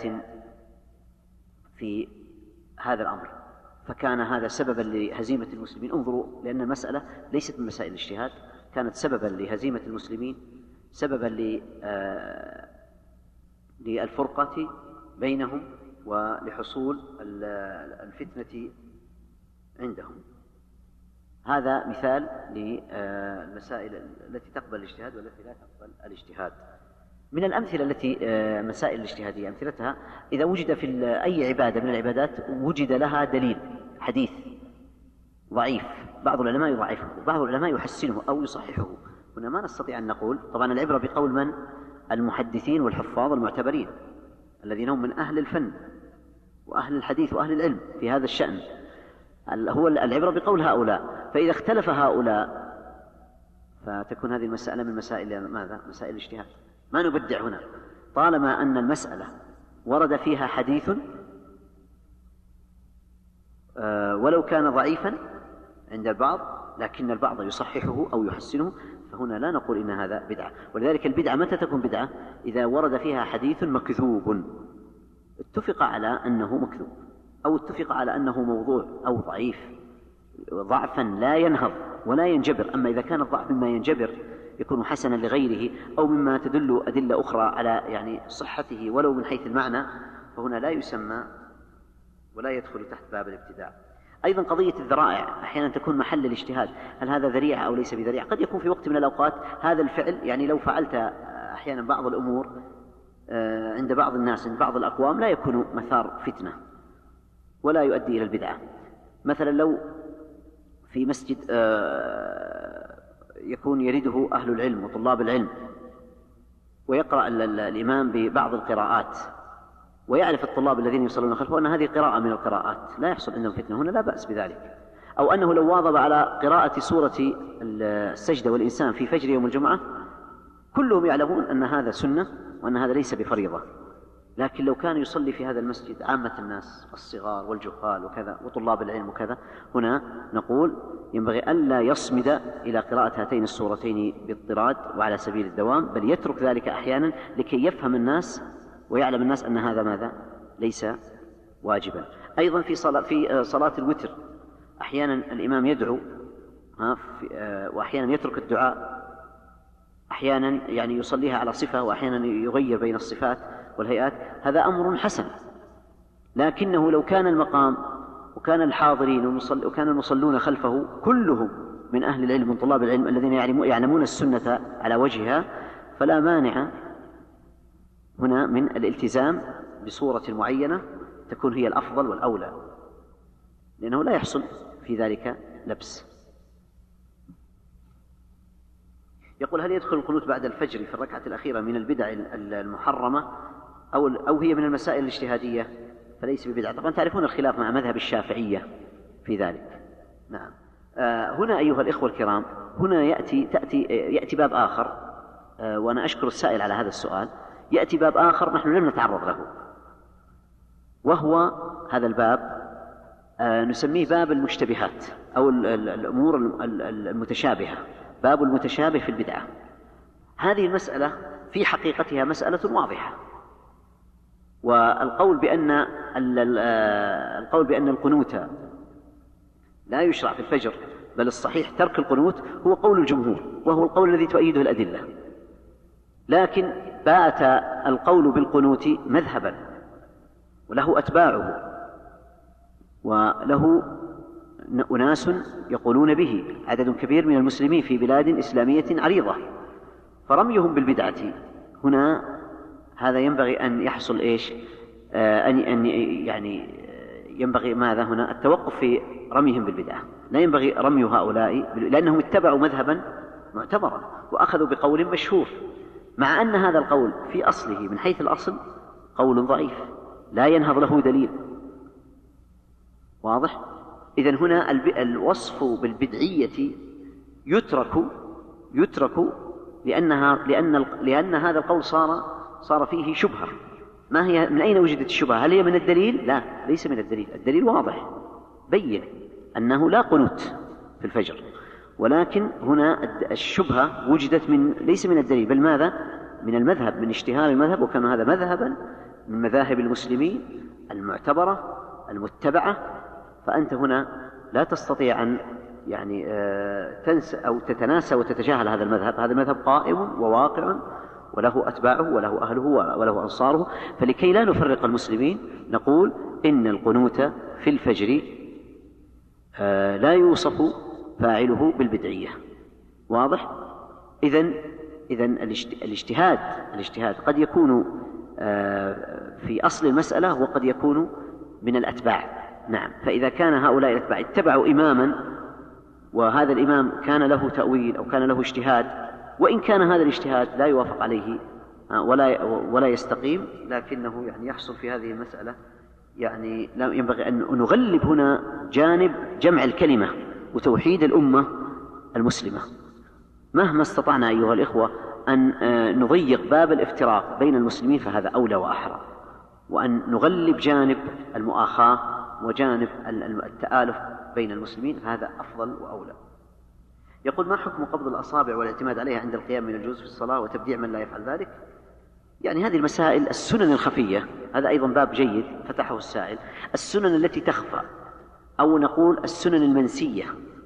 في هذا الأمر، فكان هذا سببا لهزيمة المسلمين. انظروا، لأن المسألة ليست من مسائل الاجتهاد، كانت سببا لهزيمة المسلمين، سببا للفرقة بينهم ولحصول الفتنة عندهم. هذا مثال للمسائل التي تقبل الاجتهاد والتي لا تقبل الاجتهاد. من الأمثلة التي مسائل الاجتهادية أمثلتها إذا وجد في أي عبادة من العبادات وجد لها دليل حديث ضعيف، بعض العلماء يضعفه وبعض العلماء يحسنه أو يصححه، هنا ما نستطيع أن نقول، طبعا العبرة بقول من؟ المحدثين والحفاظ المعتبرين الذين هم من أهل الفن وأهل الحديث وأهل العلم في هذا الشأن، هو العبرة بقول هؤلاء. فإذا اختلف هؤلاء فتكون هذه المسألة من مسائل ماذا؟ مسائل الاجتهاد. ما نبدع هنا، طالما أن المسألة ورد فيها حديث ولو كان ضعيفا عند البعض لكن البعض يصححه أو يحسنه، فهنا لا نقول إن هذا بدعة. ولذلك البدعة متى تكون بدعة؟ إذا ورد فيها حديث مكذوب اتفق على أنه مكذوب، أو اتفق على أنه موضوع أو ضعيف ضعفا لا ينهض ولا ينجبر. أما إذا كان الضعف مما ينجبر يكون حسنا لغيره أو مما تدل أدلة أخرى على صحته ولو من حيث المعنى، فهنا لا يسمى ولا يدخل تحت باب الابتداع. أيضا قضية الذرائع أحيانا تكون محل الاجتهاد، هل هذا ذريعة أو ليس بذريعة؟ قد يكون في وقت من الأوقات هذا الفعل، يعني لو فعلت أحيانا بعض الأمور عند بعض الناس عند بعض الأقوام لا يكون مثار فتنة ولا يؤدي إلى البدعة. مثلا لو في مسجد يكون يرده أهل العلم وطلاب العلم ويقرأ الإمام ببعض القراءات ويعرف الطلاب الذين يصلون خلفه أن هذه قراءة من القراءات لا يحصل عندهم فتنة، هنا لا بأس بذلك. أو أنه لو واظب على قراءة سورة السجدة والإنسان في فجر يوم الجمعة كلهم يعلمون أن هذا سنة وأن هذا ليس بفريضة، لكن لو كان يصلي في هذا المسجد عامة الناس الصغار والجهال وكذا وطلاب العلم وكذا، هنا نقول ينبغي ألا يصمد إلى قراءة هاتين السورتين باضطراد وعلى سبيل الدوام، بل يترك ذلك أحيانا لكي يفهم الناس ويعلم الناس أن هذا ماذا ليس واجبا. أيضا في صلاة الوتر أحيانا الإمام يدعو وأحيانا يترك الدعاء، أحيانا يعني يصليها على صفة وأحيانا يغير بين الصفات والهيئات، هذا أمر حسن. لكنه لو كان المقام وكان الحاضرين وكان المصلون خلفه كلهم من أهل العلم من طلاب العلم الذين يعلمون السنة على وجهها، فلا مانع هنا من الالتزام بصورة معينة تكون هي الأفضل والأولى، لأنه لا يحصل في ذلك لبس. يقول: هل يدخل القنوت بعد الفجر في الركعة الأخيرة من البدع المحرمة أو هي من المسائل الاجتهادية فليس ببدعة؟ طبعا تعرفون الخلاف مع مذهب الشافعية في ذلك. نعم. هنا أيها الإخوة الكرام، هنا يأتي باب آخر، وأنا أشكر السائل على هذا السؤال. يأتي باب آخر نحن لم نتعرض له، وهو هذا الباب نسميه باب المشتبهات أو الأمور المتشابهة، باب المتشابه في البدعة. هذه المسألة في حقيقتها مسألة واضحة، والقول بأن القنوت لا يشرع في الفجر بل الصحيح ترك القنوت هو قول الجمهور، وهو القول الذي تؤيده الأدلة. لكن بات القول بالقنوت مذهبا وله أتباعه وله أناس يقولون به، عدد كبير من المسلمين في بلاد إسلامية عريضة، فرميهم بالبدعة هنا هذا ينبغي أن يحصل إيش؟ أن يعني ينبغي ماذا هنا؟ التوقف في رميهم بالبدعة. لا ينبغي رمي هؤلاء لأنهم اتبعوا مذهبا معتبرا وأخذوا بقول مشهور، مع أن هذا القول في أصله من حيث الأصل قول ضعيف لا ينهض له دليل. واضح؟ إذن هنا الوصف بالبدعية يترك لأن هذا القول صار فيه شبهة. ما هي؟ من أين وجدت الشبهة؟ هل هي من الدليل؟ لا، ليس من الدليل. الدليل واضح بين أنه لا قنوت في الفجر، ولكن هنا الشبهة وجدت ليس من الدليل بل ماذا؟ من المذهب، من اشتهار المذهب، وكان هذا مذهبا من مذاهب المسلمين المعتبرة المتبعة. فأنت هنا لا تستطيع أن يعني تنسى أو تتناسى وتتجاهل هذا المذهب. هذا المذهب قائم وواقع وله أتباعه وله أهله وله أنصاره. فلكي لا نفرق المسلمين نقول إن القنوت في الفجر لا يوصف فاعله بالبدعية. واضح؟ إذن الاجتهاد قد يكون في أصل المسألة وقد يكون من الأتباع. نعم. فإذا كان هؤلاء الأتباع اتبعوا إماما وهذا الإمام كان له تأويل أو كان له اجتهاد، وإن كان هذا الاجتهاد لا يوافق عليه ولا يستقيم، لكنه يعني يحصل في هذه المسألة يعني لا ينبغي أن نغلب هنا جانب جمع الكلمة وتوحيد الأمة المسلمة. مهما استطعنا أيها الإخوة أن نضيق باب الافتراق بين المسلمين فهذا أولى وأحرى، وأن نغلب جانب المؤاخاة وجانب التآلف بين المسلمين هذا أفضل وأولى. يقول: ما حكم قبض الأصابع والاعتماد عليها عند القيام من الجلوس في الصلاة وتبديع من لا يفعل ذلك؟ يعني هذه المسائل السنن الخفية، هذا أيضا باب جيد فتحه السائل. السنن التي تخفى أو نقول السنن المنسية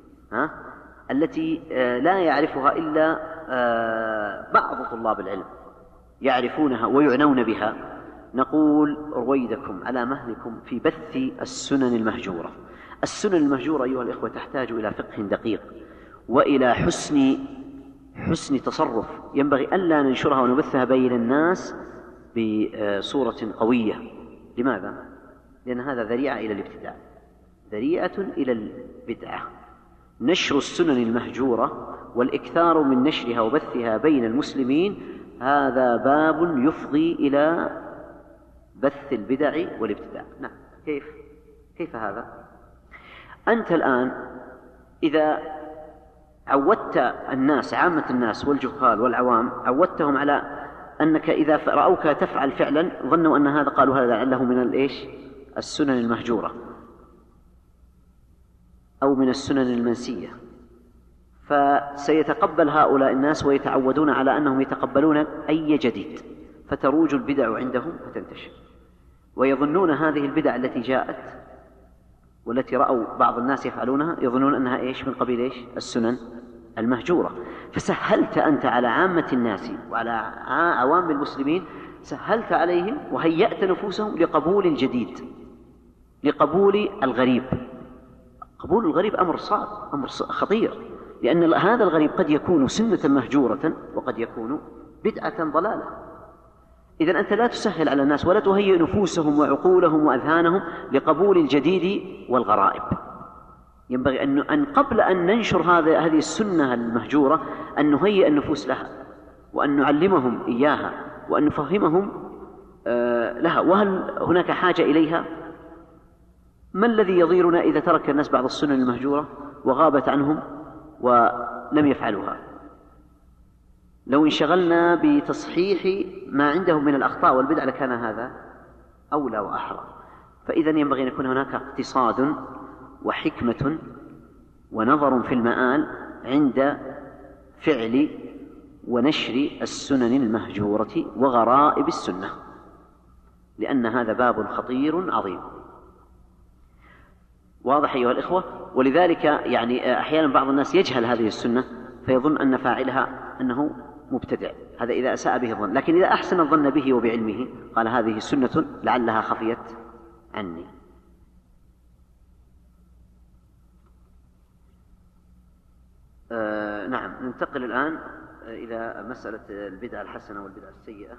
التي لا يعرفها إلا بعض طلاب العلم، يعرفونها ويعنون بها نقول رويدكم على مهلكم في بث السنن المهجورة. السنن المهجورة أيها الإخوة تحتاج إلى فقه دقيق وإلى حسن تصرف، ينبغي ألا ننشرها ونبثها بين الناس بصورة قوية. لماذا؟ لأن هذا ذريعة إلى الابتداع، ذريعة إلى البدعة. نشر السنن المهجورة والإكثار من نشرها وبثها بين المسلمين هذا باب يفضي إلى بث البدع والابتداع. نعم. كيف هذا؟ أنت الآن إذا عودت الناس، عامة الناس والجهال والعوام، عودتهم على أنك إذا رأوك تفعل فعلا ظنوا أن هذا، قالوا هذا لعله من السنن المهجورة أو من السنن المنسية، فسيتقبل هؤلاء الناس ويتعودون على أنهم يتقبلون أي جديد، فتروج البدع عندهم فتنتشر، ويظنون هذه البدع التي جاءت والتي رأوا بعض الناس يفعلونها يظنون أنها من قبيل السنن المهجورة. فسهلت أنت على عامة الناس وعلى عوام المسلمين، سهلت عليهم وهيأت نفوسهم لقبول الجديد، لقبول الغريب. قبول الغريب أمر صعب، أمر خطير، لأن هذا الغريب قد يكون سنة مهجورة وقد يكون بدعة ضلالة. إذن أنت لا تسهل على الناس ولا تهيئ نفوسهم وعقولهم وأذهانهم لقبول الجديد والغرائب. ينبغي أن قبل أن ننشر هذه السنة المهجورة أن نهيئ النفوس لها، وأن نعلمهم إياها، وأن نفهمهم لها. وهل هناك حاجة إليها؟ ما الذي يضيرنا إذا ترك الناس بعض السنن المهجورة وغابت عنهم ولم يفعلوها؟ لو انشغلنا بتصحيح ما عندهم من الأخطاء والبدع لكان هذا أولى وأحرى. فإذن ينبغي أن يكون هناك اقتصاد وحكمة ونظر في المآل عند فعل ونشر السنن المهجورة وغرائب السنة، لأن هذا باب خطير عظيم. واضح أيها الإخوة؟ ولذلك أحيانا بعض الناس يجهل هذه السنة فيظن أن فاعلها أنه مبتدع، هذا إذا أساء به الظن. لكن إذا أحسن الظن به وبعلمه قال هذه سنة لعلها خفيت عني. نعم. ننتقل الآن إلى مسألة البدعة الحسنة والبدعة السيئة.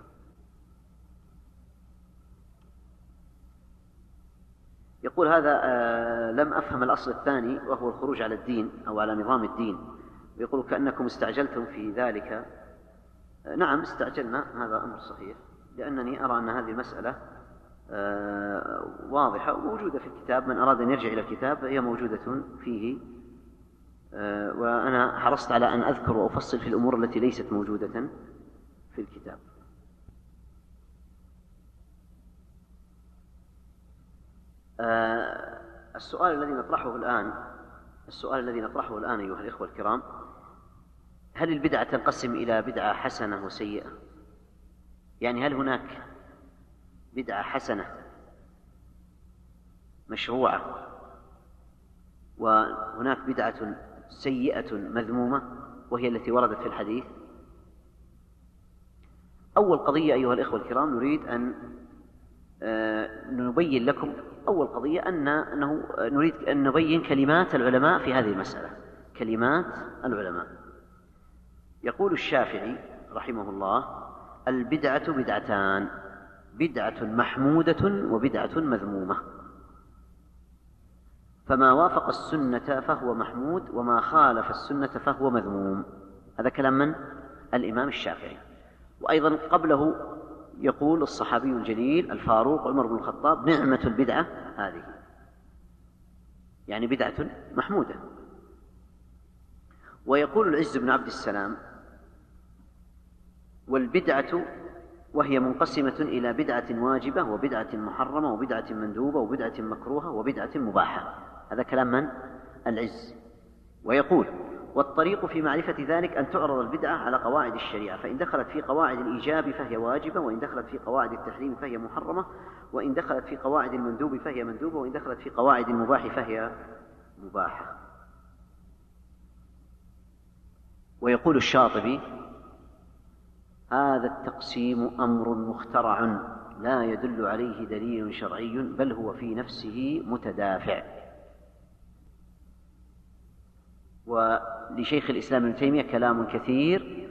يقول هذا لم أفهم الأصل الثاني وهو الخروج على الدين أو على نظام الدين، ويقول كأنكم استعجلتم في ذلك. نعم استعجلنا، هذا أمر صحيح، لأنني أرى أن هذه المسألة واضحة وموجودة في الكتاب، من أراد أن يرجع إلى الكتاب هي موجودة فيه، وأنا حرصت على أن أذكر وأفصل في الأمور التي ليست موجودة في الكتاب. السؤال الذي نطرحه الآن أيها الإخوة الكرام، هل البدعة تنقسم إلى بدعة حسنة وسيئة؟ يعني هل هناك بدعة حسنة مشروعة وهناك بدعة سيئة مذمومة وهي التي وردت في الحديث؟ أول قضية أيها الإخوة الكرام نريد أن نبين لكم، أول قضية أنه نريد أن نبين كلمات العلماء في هذه المسألة. كلمات العلماء. يقول الشافعي رحمه الله: البدعة بدعتان، بدعة محمودة وبدعة مذمومة، فما وافق السنة فهو محمود وما خالف السنة فهو مذموم. هذا كلام من؟ الإمام الشافعي. وأيضا قبله يقول الصحابي الجليل الفاروق عمر بن الخطاب: نعمة البدعة هذه، يعني بدعة محمودة. ويقول العز بن عبد السلام: والبدعة وهي منقسمة إلى بدعة واجبة وبدعة محرمة وبدعة مندوبة وبدعة مكروهة وبدعة مباحة. هذا كلام من؟ العز. ويقول: والطريق في معرفة ذلك أن تعرض البدعة على قواعد الشريعة، فإن دخلت في قواعد الإيجاب فهي واجبة، وإن دخلت في قواعد التحريم فهي محرمة، وإن دخلت في قواعد المندوب فهي مندوبة، وإن دخلت في قواعد المباح فهي مباحة. ويقول الشاطبي: هذا التقسيم أمر مخترع لا يدل عليه دليل شرعي بل هو في نفسه متدافع. ولشيخ الإسلام ابن تيمية كلام كثير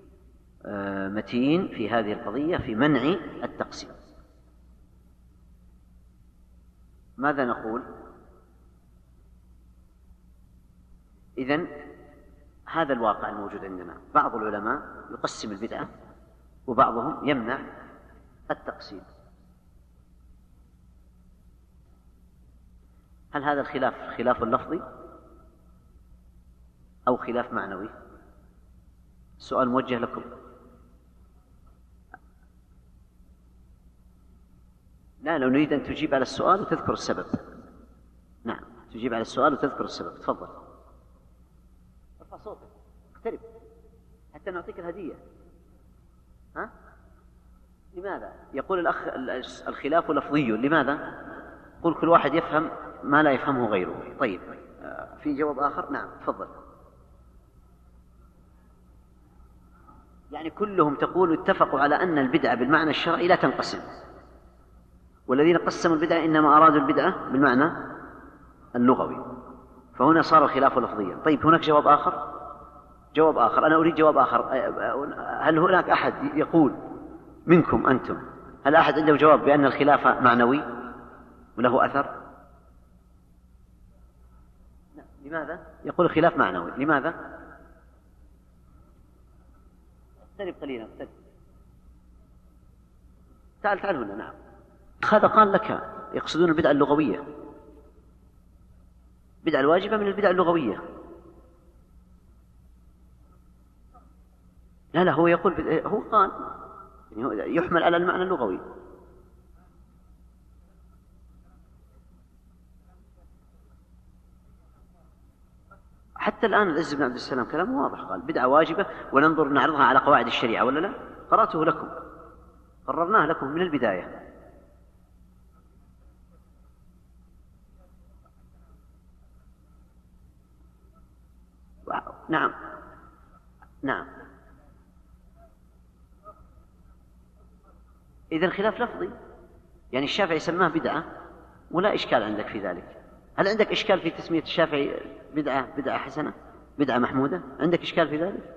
متين في هذه القضية في منع التقسيم. ماذا نقول؟ إذن هذا الواقع الموجود عندنا، بعض العلماء يقسم البدعة وبعضهم يمنع التقسيم. هل هذا الخلاف خلاف لفظي أو خلاف معنوي؟ السؤال موجه لكم. لا، لو نريد أن تجيب على السؤال وتذكر السبب. نعم، تجيب على السؤال وتذكر السبب. تفضل، ارفع صوتك، اقترب حتى نعطيك الهدية. ها؟ لماذا؟ يقول الأخ الخلاف لفظي، لماذا؟ قل كل واحد يفهم ما لا يفهمه غيره. طيب، في جواب آخر؟ نعم، تفضل. يعني كلهم تقول اتفقوا على أن البدعة بالمعنى الشرعي لا تنقسم، والذين قسموا البدعة إنما أرادوا البدعة بالمعنى اللغوي، فهنا صار الخلاف لفظيا. طيب، هناك جواب آخر؟ جواب آخر، أنا أريد جواب آخر. هل هناك أحد يقول منكم أنتم، هل أحد عنده جواب بأن الخلاف معنوي وله أثر؟ لماذا؟ يقول الخلاف معنوي، لماذا؟ اقترب قليلا، اقترب. تعال هنا. نعم، هذا قال لك يقصدون البدعة اللغوية، البدعة الواجبة من البدعة اللغوية. لا، هو يقول هو قال يحمل على المعنى اللغوي. حتى الآن العز بن عبد السلام كلامه واضح، قال بدعة واجبة وننظر نعرضها على قواعد الشريعة، ولا لا؟ قرأته لكم، قررناه لكم من البداية. نعم. إذن خلاف لفظي، يعني الشافعي سماه بدعة ولا إشكال عندك في ذلك. هل عندك إشكال في تسمية الشافعي بدعة حسنة، بدعة محمودة؟ عندك إشكال في ذلك؟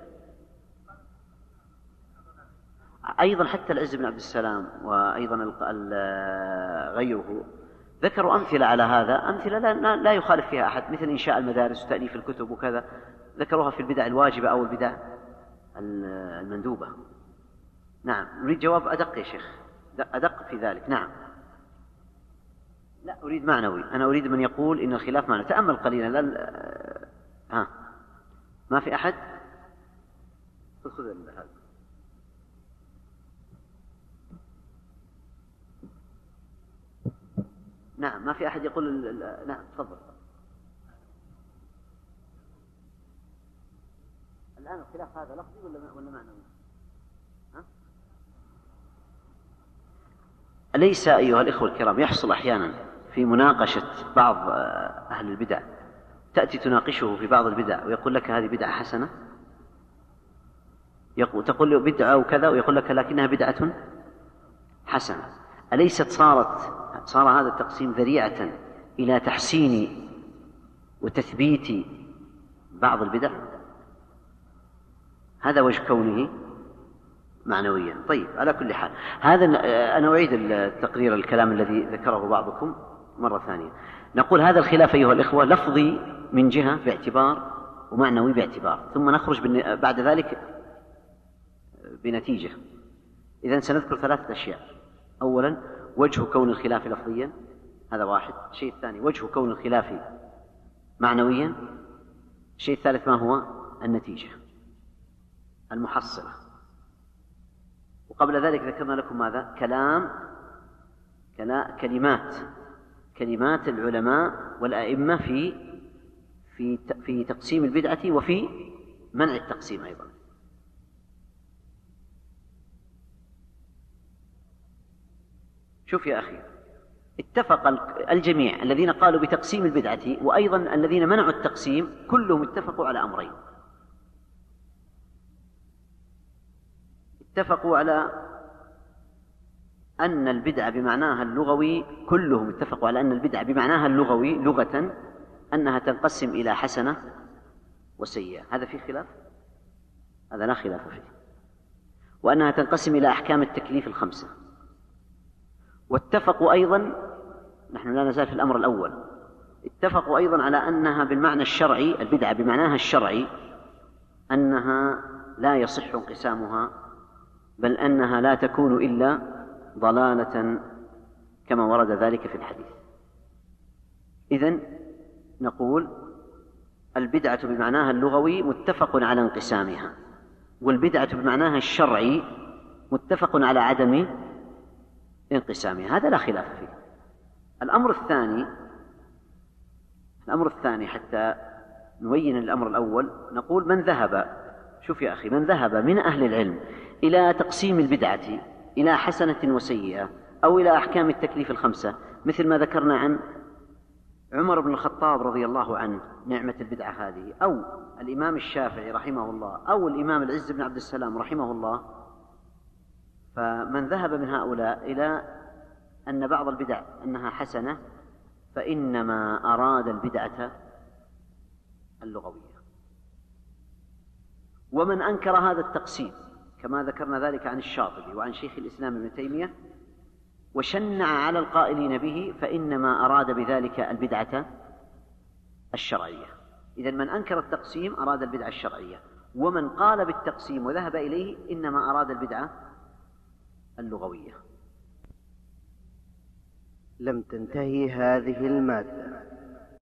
أيضا حتى العز بن عبد السلام وأيضا غيره ذكروا أمثلة على هذا، أمثلة لا يخالف فيها أحد، مثل إنشاء المدارس وتأليف الكتب وكذا، ذكروها في البدع الواجبة أو البدع المندوبة. نعم، نريد جواب أدق يا شيخ، أدق في ذلك. نعم، لا أريد معنوي، أنا أريد من يقول إن الخلاف معنوي. تأمل قليلا. ما في أحد؟ خذ هذا. نعم، ما في أحد يقول نعم، تفضل. الآن الخلاف هذا لفظي ولا معنوي؟ أليس أيها الإخوة الكرام يحصل أحيانا في مناقشة بعض أهل البدع، تأتي تناقشه في بعض البدع ويقول لك هذه بدعة حسنة، تقول له بدعة وكذا ويقول لك لكنها بدعة حسنة. أليست صار هذا التقسيم ذريعة إلى تحسين وتثبيت بعض البدع؟ هذا وجه كونه معنويا. طيب، على كل حال هذا أنا أعيد التقرير الكلام الذي ذكره بعضكم مرة ثانية. نقول هذا الخلاف أيها الإخوة لفظي من جهة باعتبار ومعنوي باعتبار، ثم نخرج بعد ذلك بنتيجة. إذن سنذكر 3 أشياء. أولا، وجه كون الخلاف لفظيا، هذا واحد. الشيء الثاني وجه كون الخلاف معنويا. الشيء الثالث ما هو النتيجة المحصلة. وقبل ذلك ذكرنا لكم ماذا؟ كلمات العلماء والأئمة في تقسيم البدعة وفي منع التقسيم أيضا. شوف يا أخي، اتفق الجميع الذين قالوا بتقسيم البدعة وأيضا الذين منعوا التقسيم، كلهم اتفقوا على أمرين. اتفقوا على أن البدعة بمعناها اللغوي كلهم اتفقوا على أن البدعة بمعناها اللغوي لغة أنها تنقسم إلى حسنة وسيئة. هذا فيه خلاف؟ هذا لا خلاف فيه. وأنها تنقسم إلى أحكام التكليف الخمسة. واتفقوا أيضا، نحن لا نزال في الأمر الأول، اتفقوا أيضا على أنها بالمعنى الشرعي، البدعة بمعناها الشرعي أنها لا يصح انقسامها، بل أنها لا تكون إلا ضلالة كما ورد ذلك في الحديث. إذن نقول البدعة بمعناها اللغوي متفق على انقسامها، والبدعة بمعناها الشرعي متفق على عدم انقسامها. هذا لا خلاف فيه. الأمر الثاني حتى نبين الأمر الأول، نقول من ذهب، شوف يا أخي، من ذهب من أهل العلم إلى تقسيم البدعة إلى حسنة وسيئة أو إلى أحكام التكليف الخمسة، مثل ما ذكرنا عن عمر بن الخطاب رضي الله عنه نعمة البدعة هذه، أو الإمام الشافعي رحمه الله، أو الإمام العز بن عبد السلام رحمه الله، فمن ذهب من هؤلاء إلى أن بعض البدع أنها حسنة فإنما أراد البدعة اللغوية. ومن أنكر هذا التقسيم كما ذكرنا ذلك عن الشاطبي وعن شيخ الإسلام ابن تيمية وشنع على القائلين به فإنما أراد بذلك البدعة الشرعية. إذن من أنكر التقسيم أراد البدعة الشرعية، ومن قال بالتقسيم وذهب إليه إنما أراد البدعة اللغوية. لم تنتهي هذه المادة